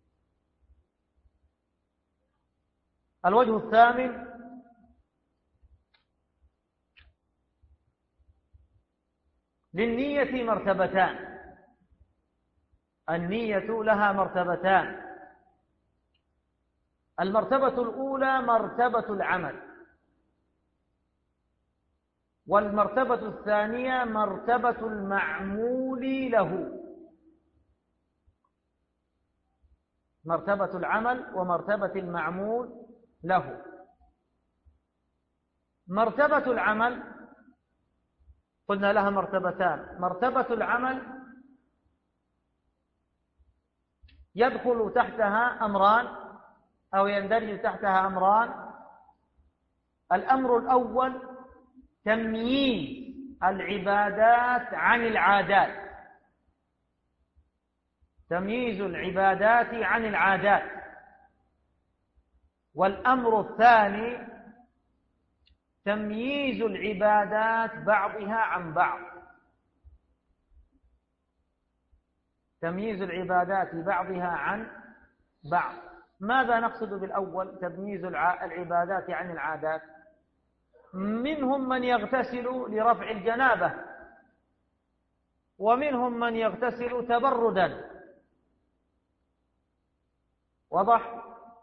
الوجه الثامن: للنية مرتبتان. النية لها مرتبتان. المرتبة الأولى مرتبة العمل، والمرتبة الثانية مرتبة المعمول له. مرتبة العمل ومرتبة المعمول له. مرتبة العمل قلنا لها مرتبتان. مرتبة العمل يدخل تحتها أمران أو يندرج تحتها أمران. الأمر الأول تمييز العبادات عن العادات. تمييز العبادات عن العادات. والأمر الثاني تمييز العبادات بعضها عن بعض. تمييز العبادات بعضها عن بعض. ماذا نقصد بالأول؟ تمييز العبادات عن العادات. منهم من يغتسل لرفع الجنابة، ومنهم من يغتسل تبردا. واضح؟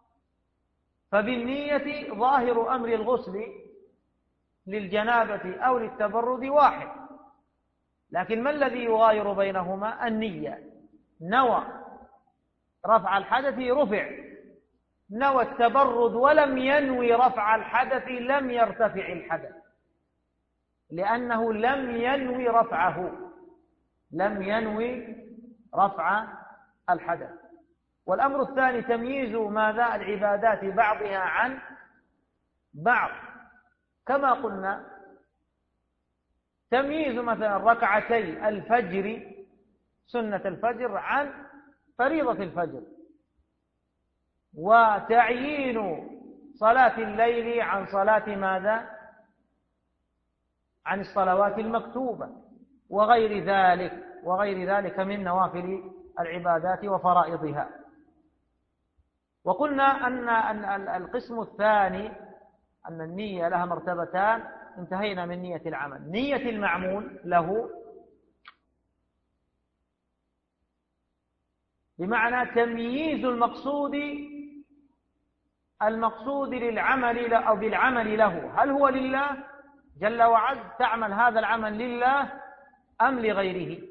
فبالنية ظاهر أمر الغسل للجنابة أو للتبرد واحد، لكن ما الذي يغاير بينهما؟ النية. نوى رفع الحدث رفع، نوى التبرد ولم ينوي رفع الحدث لم يرتفع الحدث، لأنه لم ينوي رفعه، لم ينوي رفع الحدث. والأمر الثاني تمييز ماذا؟ العبادات بعضها عن بعض، كما قلنا تمييز مثلا ركعتي الفجر سنة الفجر عن فريضة الفجر، وتعيين صلاة الليل عن صلاة ماذا؟ عن الصلوات المكتوبة، وغير ذلك من نوافل العبادات وفرائضها. وقلنا أن القسم الثاني أن النية لها مرتبتان. انتهينا من نية العمل. نية المعمول له بمعنى تمييز المقصود للعمل أو بالعمل له، هل هو لله جل وعز؟ تعمل هذا العمل لله أم لغيره؟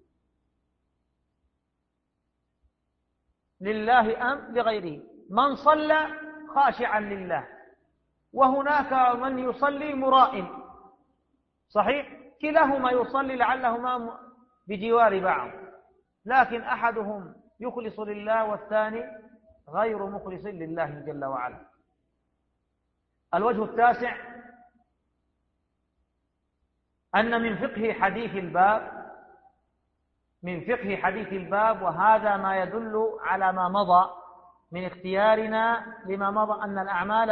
لله أم لغيره؟ من صلى خاشعا لله، وهناك من يصلي مرائم، صحيح؟ كلاهما يصلي لعلهما بجوار بعض، لكن أحدهم يخلص لله والثاني غير مخلص لله جل وعلا. الوجه التاسع أن من فقه حديث الباب وهذا ما يدل على ما مضى من اختيارنا لما مضى، أن الأعمال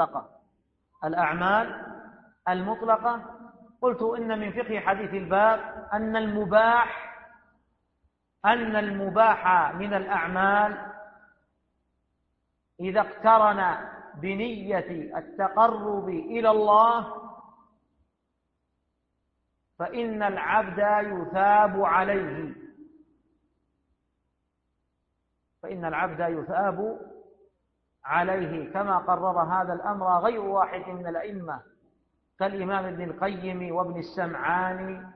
المطلقة قلت إن من فقه حديث الباب أن المباح من الأعمال إذا اقترن بنية التقرب إلى الله فإن العبد يثاب عليه، فإن العبد يثاب عليه، كما قرر هذا الأمر غير واحد من الأئمة كالإمام ابن القيم وابن السمعاني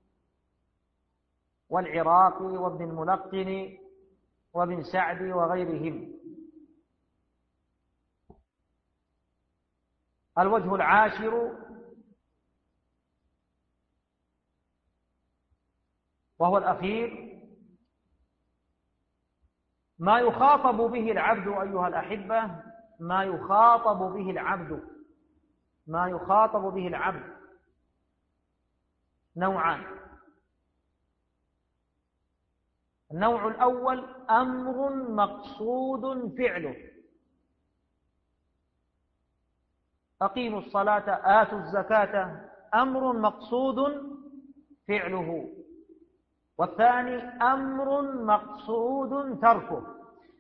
والعراقي وابن الملقن وابن سعد وغيرهم. الوجه العاشر وهو الأخير، ما يخاطب به العبد أيها الأحبة، ما يخاطب به العبد، ما يخاطب به العبد نوعان. النوع الأول أمر مقصود فعله، أقيموا الصلاة آتوا الزكاة، أمر مقصود فعله. والثاني أمر مقصود تركه،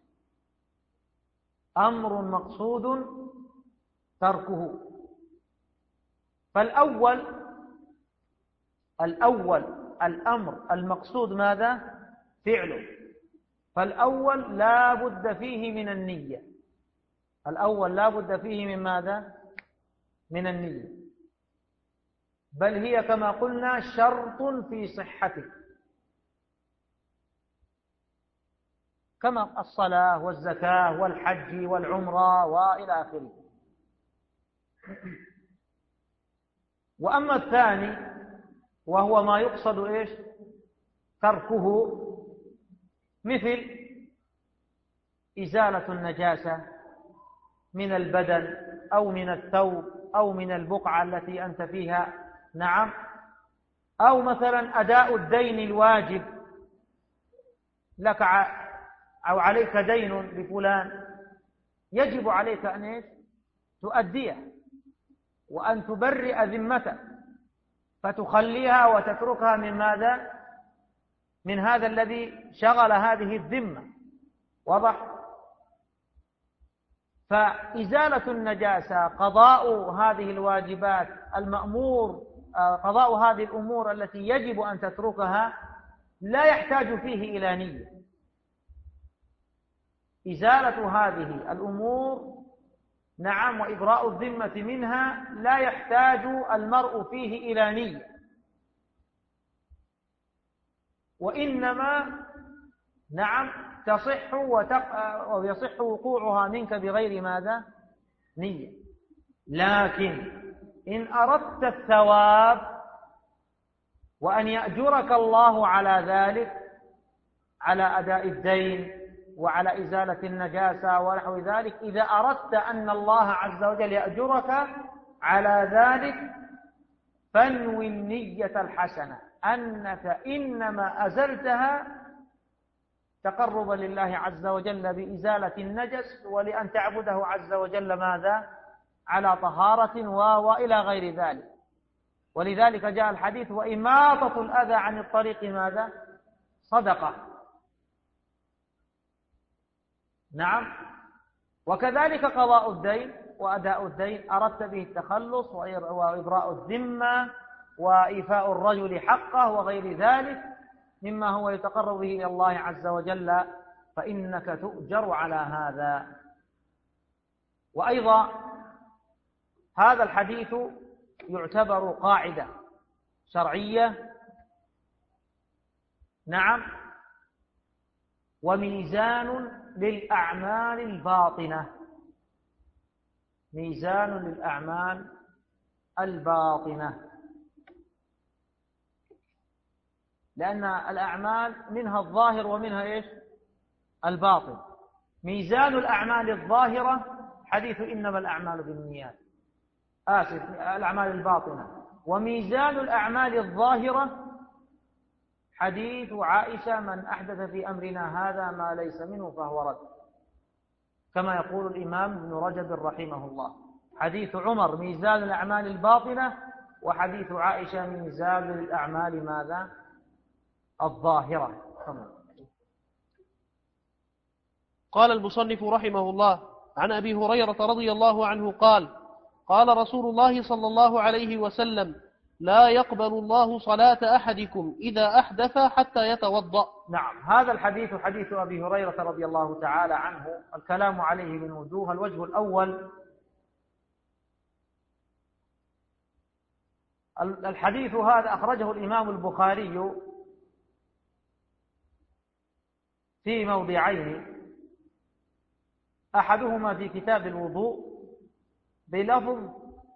أمر مقصود تركه. فالأول الأمر المقصود ماذا؟ فعله، فالأول لا بد فيه من النية، الأول لا بد فيه من ماذا؟ من النية، بل هي كما قلنا شرط في صحته، كما الصلاة والزكاة والحج والعمرة وإلى آخره. وأما الثاني وهو ما يقصد إيش؟ تركه، مثل إزالة النجاسة من البدن أو من الثوب أو من البقعة التي أنت فيها، نعم، أو مثلا أداء الدين الواجب لك أو عليك دين بفلان، يجب عليك أن إيش؟ تؤديه وأن تبرئ ذمتك، فتخليها وتتركها من ماذا؟ من هذا الذي شغل هذه الذمة، واضح؟ فإزالة النجاسة، قضاء هذه الواجبات المأمور، قضاء هذه الأمور التي يجب أن تتركها لا يحتاج فيه إلى نية. إزالة هذه الأمور، نعم، وإبراء الذمة منها لا يحتاج المرء فيه إلى نية، وإنما نعم تصح ويصح وقوعها منك بغير ماذا؟ نية. لكن إن أردت الثواب وأن يأجرك الله على ذلك، على أداء الدين وعلى إزالة النجاسة ونحو ذلك، إذا أردت أن الله عز وجل يأجرك على ذلك فانوي النية الحسنة أنك إنما أزلتها تقربا لله عز وجل بإزالة النجس، ولأن تعبده عز وجل ماذا؟ على طهارة وإلى غير ذلك. ولذلك جاء الحديث: وإماطة الأذى عن الطريق ماذا؟ صدقة. نعم. وكذلك قضاء الدين وأداء الدين، أردت به التخلص وإبراء الذمة وإيفاء الرجل حقه وغير ذلك مما هو يتقرب به إلى الله عز وجل، فإنك تؤجر على هذا. وأيضا هذا الحديث يعتبر قاعدة شرعية، نعم، وميزان للأعمال الباطنة، ميزان للأعمال الباطنة، لأن الأعمال منها الظاهر ومنها إيش؟ الباطن. ميزان الأعمال الظاهرة حديث إنما الأعمال بالنيات، الأعمال الباطنة. وميزان الأعمال الظاهرة حديث عائشة: من أحدث في أمرنا هذا ما ليس منه فهو رد، كما يقول الإمام ابن رجب رحمه الله. حديث عمر ميزان الأعمال الباطنة، وحديث عائشة ميزان الأعمال ماذا؟ الظاهرة. قال المصنف رحمه الله: عن أبي هريرة رضي الله عنه قال: قال رسول الله صلى الله عليه وسلم: لا يقبل الله صلاة أحدكم إذا أحدث حتى يتوضأ. نعم، هذا الحديث حديث أبي هريرة رضي الله تعالى عنه. الكلام عليه من وجوه. الوجه الأول: الحديث هذا أخرجه الإمام البخاري في موضعين، أحدهما في كتاب الوضوء بلفظ: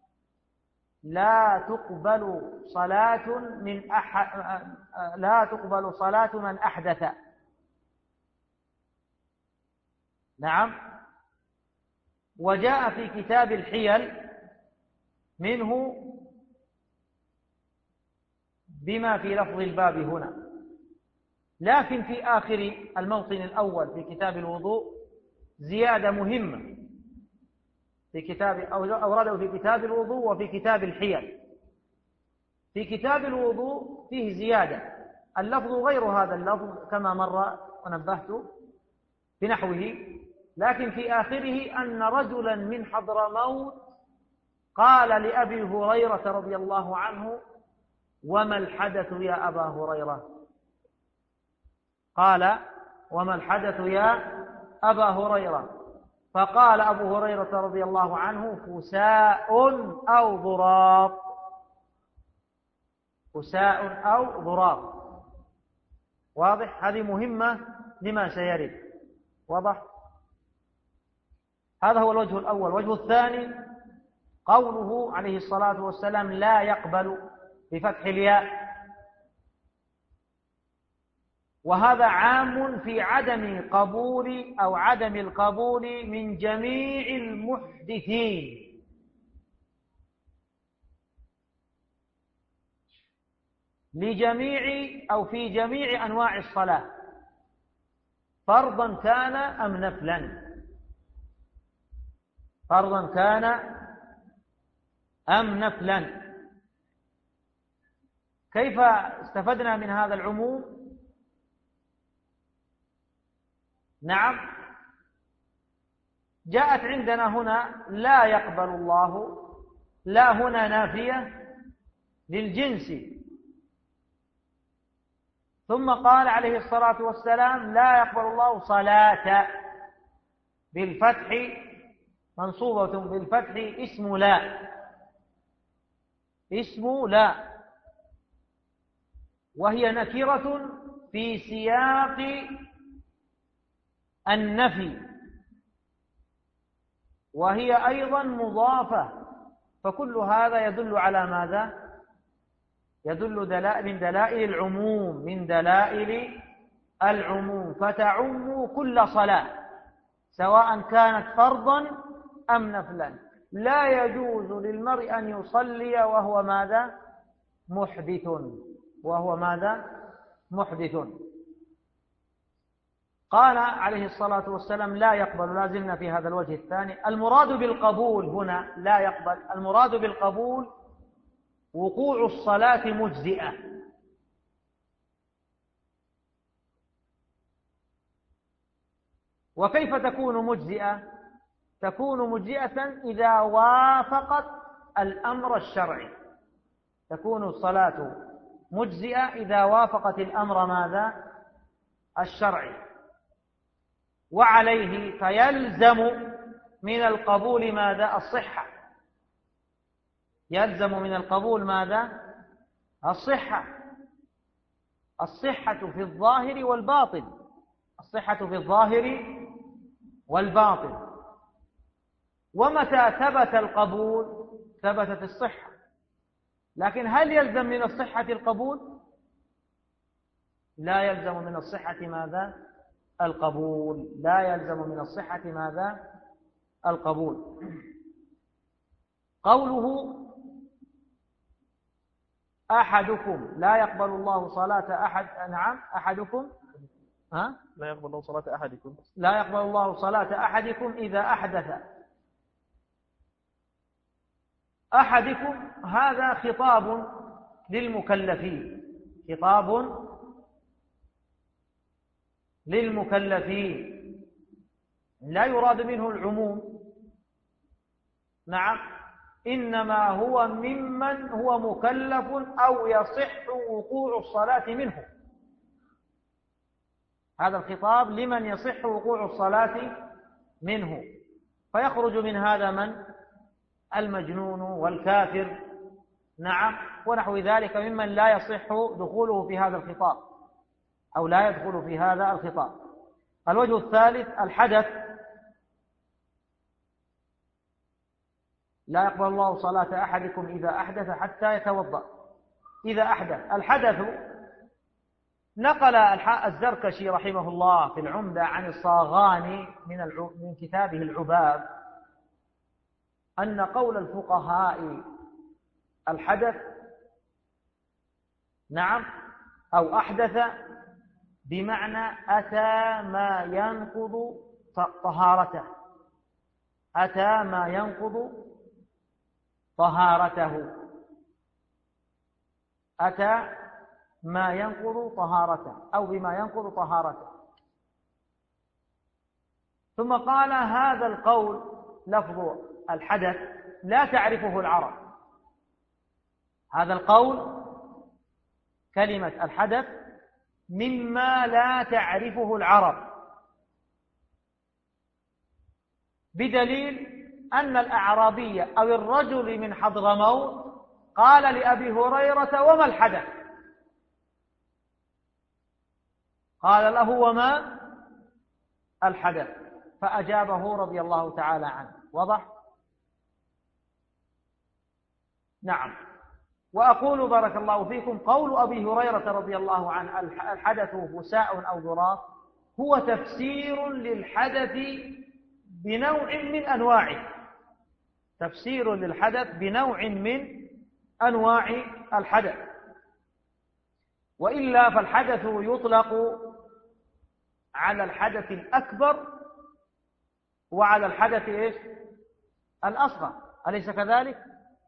لا تقبل صلاة من أحدث. نعم. وجاء في كتاب الحيل منه بما في لفظ الباب هنا، لكن في آخر الموطن الأول في كتاب الوضوء زيادة مهمة في كتاب أورده في كتاب الوضوء وفي كتاب الحيل. في كتاب الوضوء فيه زيادة، اللفظ غير هذا اللفظ كما مر ونبهت بنحوه، لكن في آخره أن رجلا من حضرموت قال لأبي هريرة رضي الله عنه: وما الحدث يا أبا هريرة؟ قال: وما الحدث يا أبا هريرة؟ فقال أبو هريرة رضي الله عنه: فساء أو ضراب. فساء أو ضراب. واضح؟ هذه مهمة لما سيرد. واضح؟ هذا هو الوجه الأول. الوجه الثاني: قوله عليه الصلاة والسلام: لا يقبل، بفتح الياء، وهذا عام في عدم قبول أو عدم القبول من جميع المحدثين، لجميع أو في جميع أنواع الصلاة، فرضا كان أم نفلا. فرضا كان أم نفلا. كيف استفدنا من هذا العموم؟ نعم، جاءت عندنا هنا لا يقبل الله، لا هنا نافية للجنس، ثم قال عليه الصلاة والسلام: لا يقبل الله صلاة، بالفتح، منصوبة بالفتح، اسم لا، اسم لا، وهي نكرة في سياق النفي، وهي أيضا مضافة، فكل هذا يدل على ماذا؟ يدل من دلائل العموم، من دلائل العموم، فتعم كل صلاة سواء كانت فرضا أم نفلا. لا يجوز للمرء أن يصلي وهو ماذا؟ محدث. وهو ماذا؟ محدث. قال عليه الصلاة والسلام: لا يقبل. لازلنا في هذا الوجه الثاني. المراد بالقبول هنا لا يقبل، المراد بالقبول وقوع الصلاة مجزئة. وكيف تكون مجزئة؟ تكون مجزئة إذا وافقت الأمر الشرعي. تكون الصلاة مجزئة إذا وافقت الأمر ماذا؟ الشرعي. وعليه فيلزم من القبول ماذا؟ الصحة. يلزم من القبول ماذا؟ الصحة. الصحة في الظاهر والباطن. الصحة في الظاهر والباطن. ومتى ثبت القبول ثبتت الصحة. لكن هل يلزم من الصحة القبول؟ لا يلزم من الصحة ماذا؟ القبول. لا يلزم من الصحة ماذا؟ القبول. قوله: أحدكم لا يقبل الله صلاة أحد. نعم، أحدكم لا يقبل الله صلاة أحدكم. لا يقبل الله صلاة أحدكم إذا أحدث. أحدكم هذا خطاب للمكلفين، خطاب للمكلفين، لا يراد منه العموم. نعم، إنما هو ممن هو مكلف أو يصح وقوع الصلاة منه. هذا الخطاب لمن يصح وقوع الصلاة منه، فيخرج من هذا من؟ المجنون والكافر، نعم، ونحو ذلك ممن لا يصح دخوله في هذا الخطاب أو لا يدخل في هذا الخطاب. الوجه الثالث الحدث. لا يقبل الله صلاة أحدكم إذا أحدث حتى يتوضأ. إذا أحدث، الحدث نقل الزركشي رحمه الله في العمدة عن الصاغاني من كتابه العباب أن قول الفقهاء الحدث نعم أو أحدث بمعنى أتى ما ينقض طهارته، أتى ما ينقض طهارته، أتى ما ينقض طهارته أو بما ينقض طهارته. ثم قال هذا القول لفظ الحدث لا تعرفه العرب. هذا القول كلمة الحدث مما لا تعرفه العرب، بدليل أن الأعرابي أو الرجل من حضرموت قال لأبي هريرة وما الحدث؟ قال له وما الحدث؟ فأجابه رضي الله تعالى عنه. واضح؟ نعم. وأقول بارك الله فيكم قول أبي هريرة رضي الله عنه الحدث فساء أو ضراط هو تفسير للحدث بنوع من أنواعه، تفسير للحدث بنوع من أنواع الحدث. وإلا فالحدث يطلق على الحدث الأكبر وعلى الحدث إيش؟ الأصغر، أليس كذلك؟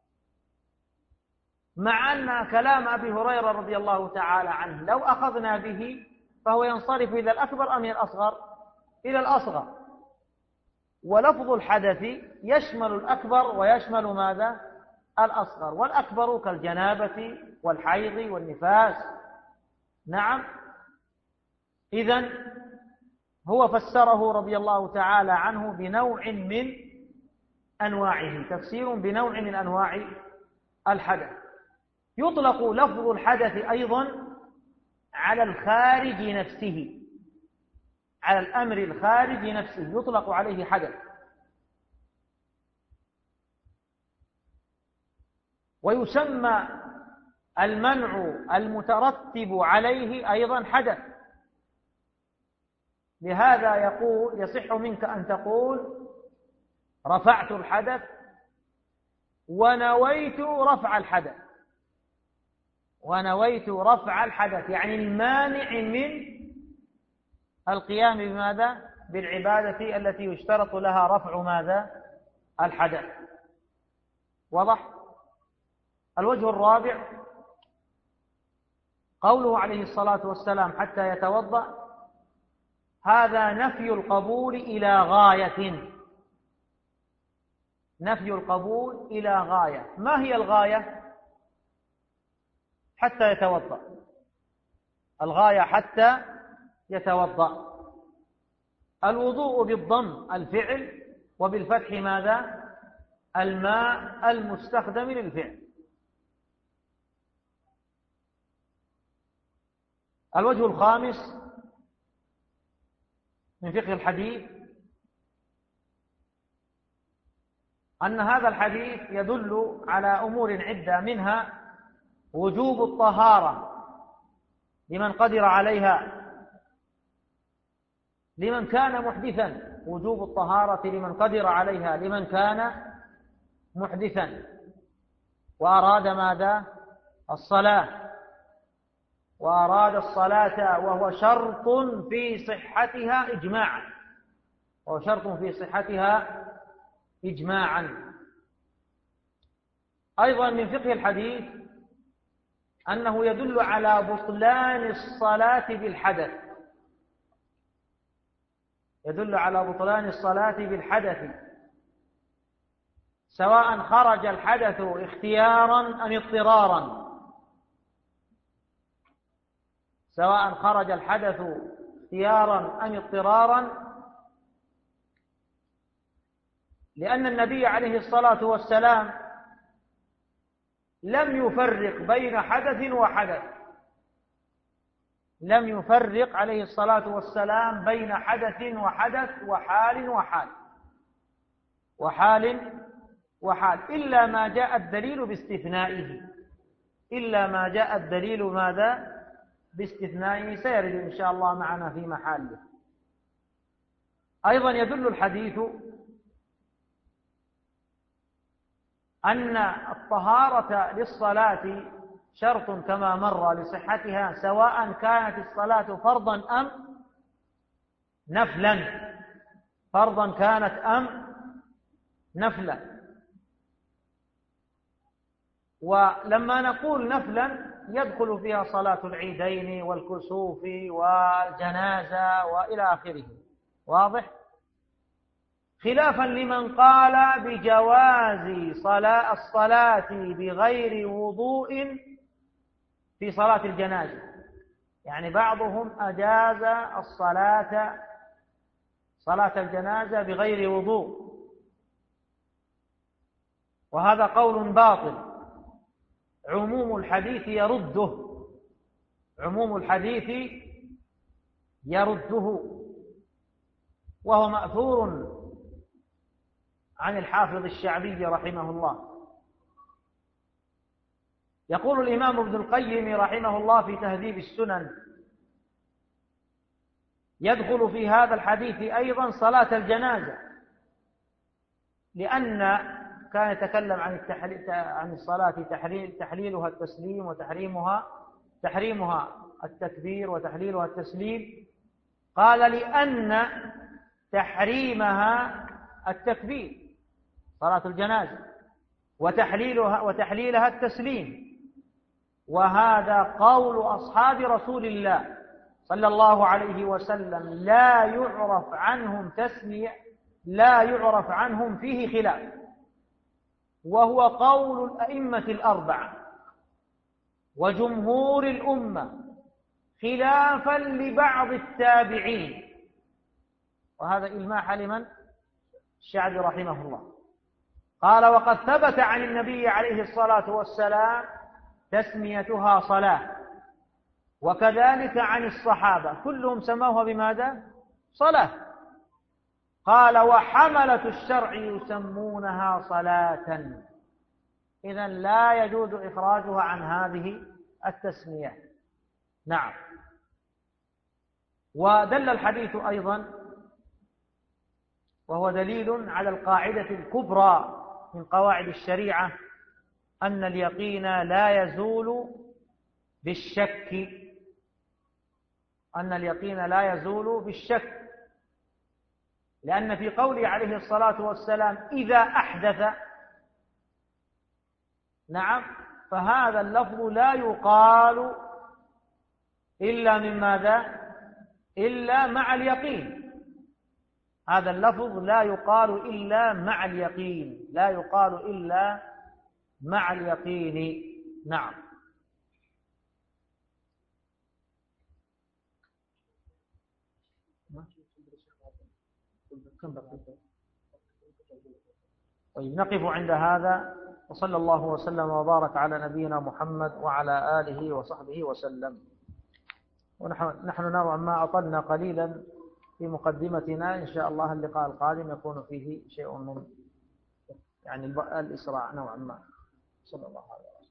مع أن كلام أبي هريرة رضي الله تعالى عنه لو أخذنا به فهو ينصرف إلى الأكبر أم إلى الأصغر؟ إلى الأصغر. ولفظ الحدث يشمل الأكبر ويشمل ماذا؟ الأصغر. والأكبر كالجنابة والحيض والنفاس. نعم. إذن هو فسره رضي الله تعالى عنه بنوع من أنواعه، تفسير بنوع من أنواع الحدث. يطلق لفظ الحدث أيضا على الخارج نفسه، على الأمر الخارج نفسه يطلق عليه حدث. ويسمى المنع المترتب عليه أيضا حدث. لهذا يصح منك أن تقول رفعت الحدث ونويت رفع الحدث، ونويت رفع الحدث، يعني المانع من القيام بماذا؟ بالعبادة التي يشترط لها رفع ماذا؟ الحدث. واضح؟ الوجه الرابع قوله عليه الصلاة والسلام حتى يتوضأ، هذا نفي القبول إلى غاية، نفي القبول إلى غاية. ما هي الغاية؟ حتى يتوضأ، الغاية حتى يتوضأ. الوضوء بالضم الفعل، وبالفتح ماذا؟ الماء المستخدم للفعل. الوجه الخامس من فقه الحديث أن هذا الحديث يدل على أمور عدة، منها وجوب الطهارة لمن قدر عليها، لمن كان محدثا، وجوب الطهارة لمن قدر عليها لمن كان محدثا وأراد ماذا؟ الصلاة، وأراد الصلاة وهو شرط في صحتها إجماعا، وهو شرط في صحتها إجماعا. أيضا من فقه الحديث أنه يدل على بطلان الصلاة بالحدث، يدل على بطلان الصلاة بالحدث، سواء خرج الحدث اختيارا أم اضطرارا، سواء خرج الحدث اختيارا أم اضطرارا، لأن النبي عليه الصلاة والسلام لم يفرق بين حدث وحدث، لم يفرق عليه الصلاة والسلام بين حدث وحدث وحال وحال وحال وحال، إلا ما جاء الدليل باستثنائه، إلا ما جاء الدليل ماذا؟ باستثنائه، سيرد إن شاء الله معنا في محله. أيضا يدل الحديث أن الطهارة للصلاة شرط كما مر لصحتها، سواء كانت الصلاة فرضا أم نفلا، فرضا كانت أم نفلا. ولما نقول نفلا يدخل فيها صلاة العيدين والكسوف والجنازة وإلى آخره، واضح؟ خلافا لمن قال بجواز الصلاة بغير وضوء في صلاة الجنازة، يعني بعضهم أجاز صلاة الجنازة بغير وضوء، وهذا قول باطل، عموم الحديث يرده، عموم الحديث يرده، وهو مأثور عن الحافظ الشعبي رحمه الله. يقول الإمام ابن القيم رحمه الله في تهذيب السنن: يدخل في هذا الحديث أيضا صلاة الجنازة، لأن كان يتكلم عن الصلاة تحليلها التسليم تحريمها التكبير وتحليلها التسليم، قال لأن تحريمها التكبير صلاة الجنازة وتحليلها التسليم، وهذا قول أصحاب رسول الله صلى الله عليه وسلم، لا يعرف عنهم فيه خلاف، وهو قول الأئمة الأربعة وجمهور الأمة، خلافا لبعض التابعين، وهذا إلماح لمن؟ الشعبي رحمه الله. قال: وقد ثبت عن النبي عليه الصلاة والسلام تسميتها صلاة، وكذلك عن الصحابة كلهم سموها بماذا؟ صلاة. قال: وحملة الشرع يسمونها صلاة، إذن لا يجوز إخراجها عن هذه التسمية. نعم. ودل الحديث أيضا، وهو دليل على القاعدة الكبرى من قواعد الشريعة، أن اليقين لا يزول بالشك، أن اليقين لا يزول بالشك، لأن في قوله عليه الصلاة والسلام إذا أحدث، نعم، فهذا اللفظ لا يقال إلا من ماذا؟ إلا مع اليقين، هذا اللفظ لا يقال إلا مع اليقين، لا يقال إلا مع اليقين. نعم. طيب، نقف عند هذا، وصلى الله وسلم وبارك على نبينا محمد وعلى آله وصحبه وسلم. ونحن نوعا ما أطلنا قليلا في مقدمتنا، إن شاء الله اللقاء القادم يكون فيه شيء من يعني الإسراع نوعا ما. صلى الله عليه وسلم.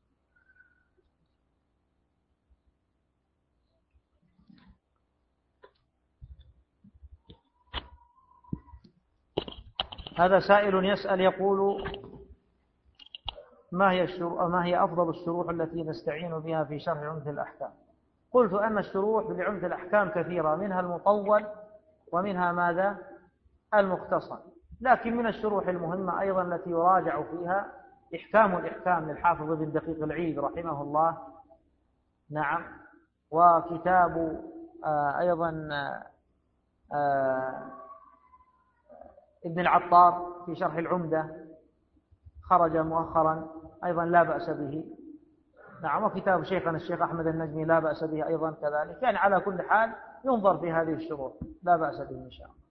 هذا سائل يسأل يقول: ما هي أفضل الشروح التي نستعين بها في شرح عمدة الأحكام؟ قلت أن الشروح لعمدة الأحكام كثيرة، منها المطول ومنها ماذا؟ المختصر، لكن من الشروح المهمة أيضا التي يراجع فيها إحكام الإحكام للحافظ بن دقيق العيد رحمه الله، نعم، وكتاب أيضا ابن العطار في شرح العمدة، خرج مؤخرا أيضا لا بأس به. نعم، وكتاب شيخنا الشيخ أحمد النجمي لا بأس به أيضا كذلك. يعني على كل حال ينظر في هذه الشروط، لا بأس به إن شاء الله.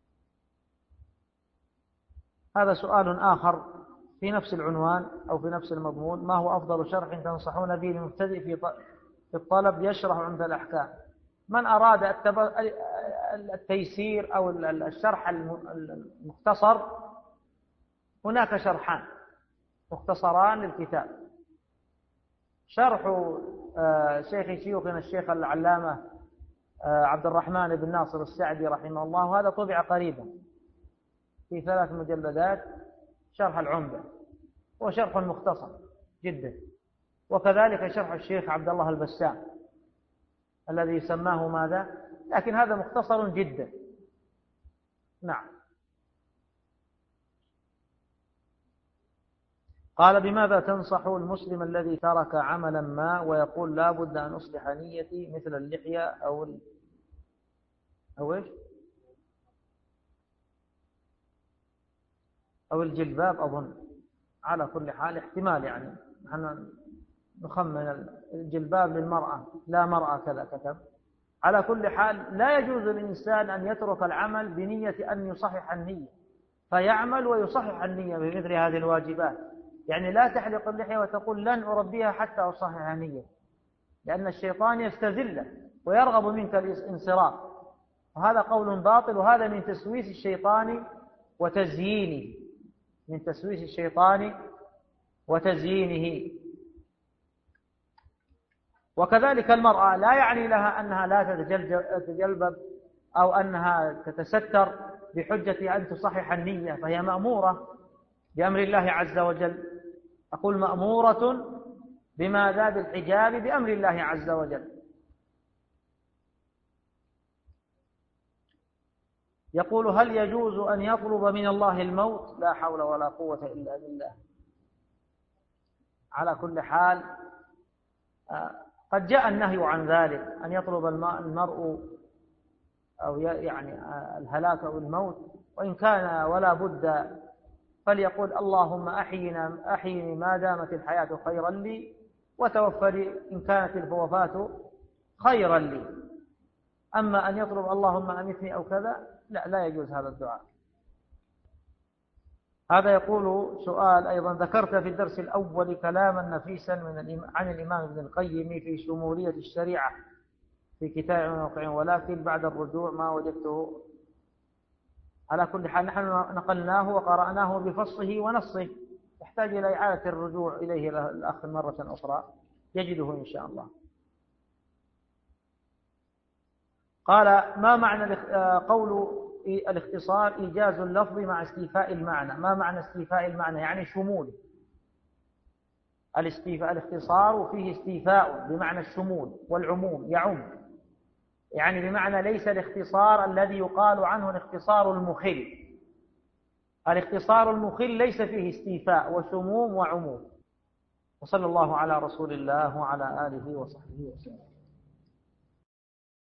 هذا سؤال آخر في نفس العنوان أو في نفس المضمون: ما هو أفضل شرح تنصحون به للمبتدئ في الطلب يشرح عمدة الأحكام؟ من أراد التيسير أو الشرح المختصر، هناك شرحان مختصران للكتاب: شرح شيخ شيوخنا الشيخ العلامة عبد الرحمن بن ناصر السعدي رحمه الله، وهذا طبع قريبا في 3 مجلدات، شرح العمدة، وشرح مختصر جدا. وكذلك شرح الشيخ عبد الله البسام الذي سماه ماذا، لكن هذا مختصر جدا. نعم. قال: بماذا تنصح المسلم الذي ترك عملا ما ويقول لا بد أن أصلح نيتي، مثل اللحية أو الجلباب؟ أظن على كل حال احتمال، يعني نحن نخمن الجلباب للمرأة، لا مرأة كذا كتب. على كل حال لا يجوز للإنسان أن يترك العمل بنية أن يصحح النية، فيعمل ويصحح النية بمثل هذه الواجبات. يعني لا تحلق اللحية وتقول لن أربيها حتى أصحح النية، لأن الشيطان يستذله ويرغب منك الانصراف، وهذا قول باطل، وهذا من تسويس الشيطان وتزيينه، من تسويس الشيطان وتزيينه. وكذلك المرأة لا يعني لها أنها لا تتجلبب أو أنها تتستر بحجة أن تصحح النية، فهي مأمورة بأمر الله عز وجل. أقول مأمورة بماذا؟ بالحجاب بأمر الله عز وجل. يقول: هل يجوز أن يطلب من الله الموت؟ لا حول ولا قوة إلا بالله. على كل حال قد جاء النهي عن ذلك، أن يطلب المرء أو يعني الهلاك أو الموت، وإن كان ولا بد فليقول: اللهم أحيني ما دامت الحياة خيرا لي، وتوفني إن كانت الوفاة خيرا لي. أما أن يطلب اللهم أمتني أو كذا، لا يجوز هذا الدعاء. هذا يقول سؤال أيضا: ذكرت في الدرس الأول كلاما نفيسا عن الإمام ابن القيم في شمولية الشريعة في كتاب موقع، ولكن بعد الرجوع ما وجدته. على كل حال نحن نقلناه وقرأناه بفصه ونصه، يحتاج إلى إعادة الرجوع إليه الأخ مرة أخرى، يجده إن شاء الله. قال: ما معنى قول الاختصار إيجاز اللفظ مع استيفاء المعنى؟ ما معنى استيفاء المعنى؟ يعني شمول. الاختصار فيه استيفاء بمعنى الشمول والعموم، يعم، يعني بمعنى ليس الاختصار الذي يقال عنه الاختصار المخل. الاختصار المخل ليس فيه استيفاء وشموم وعموم. وصلى الله على رسول الله وعلى آله وصحبه وسلم.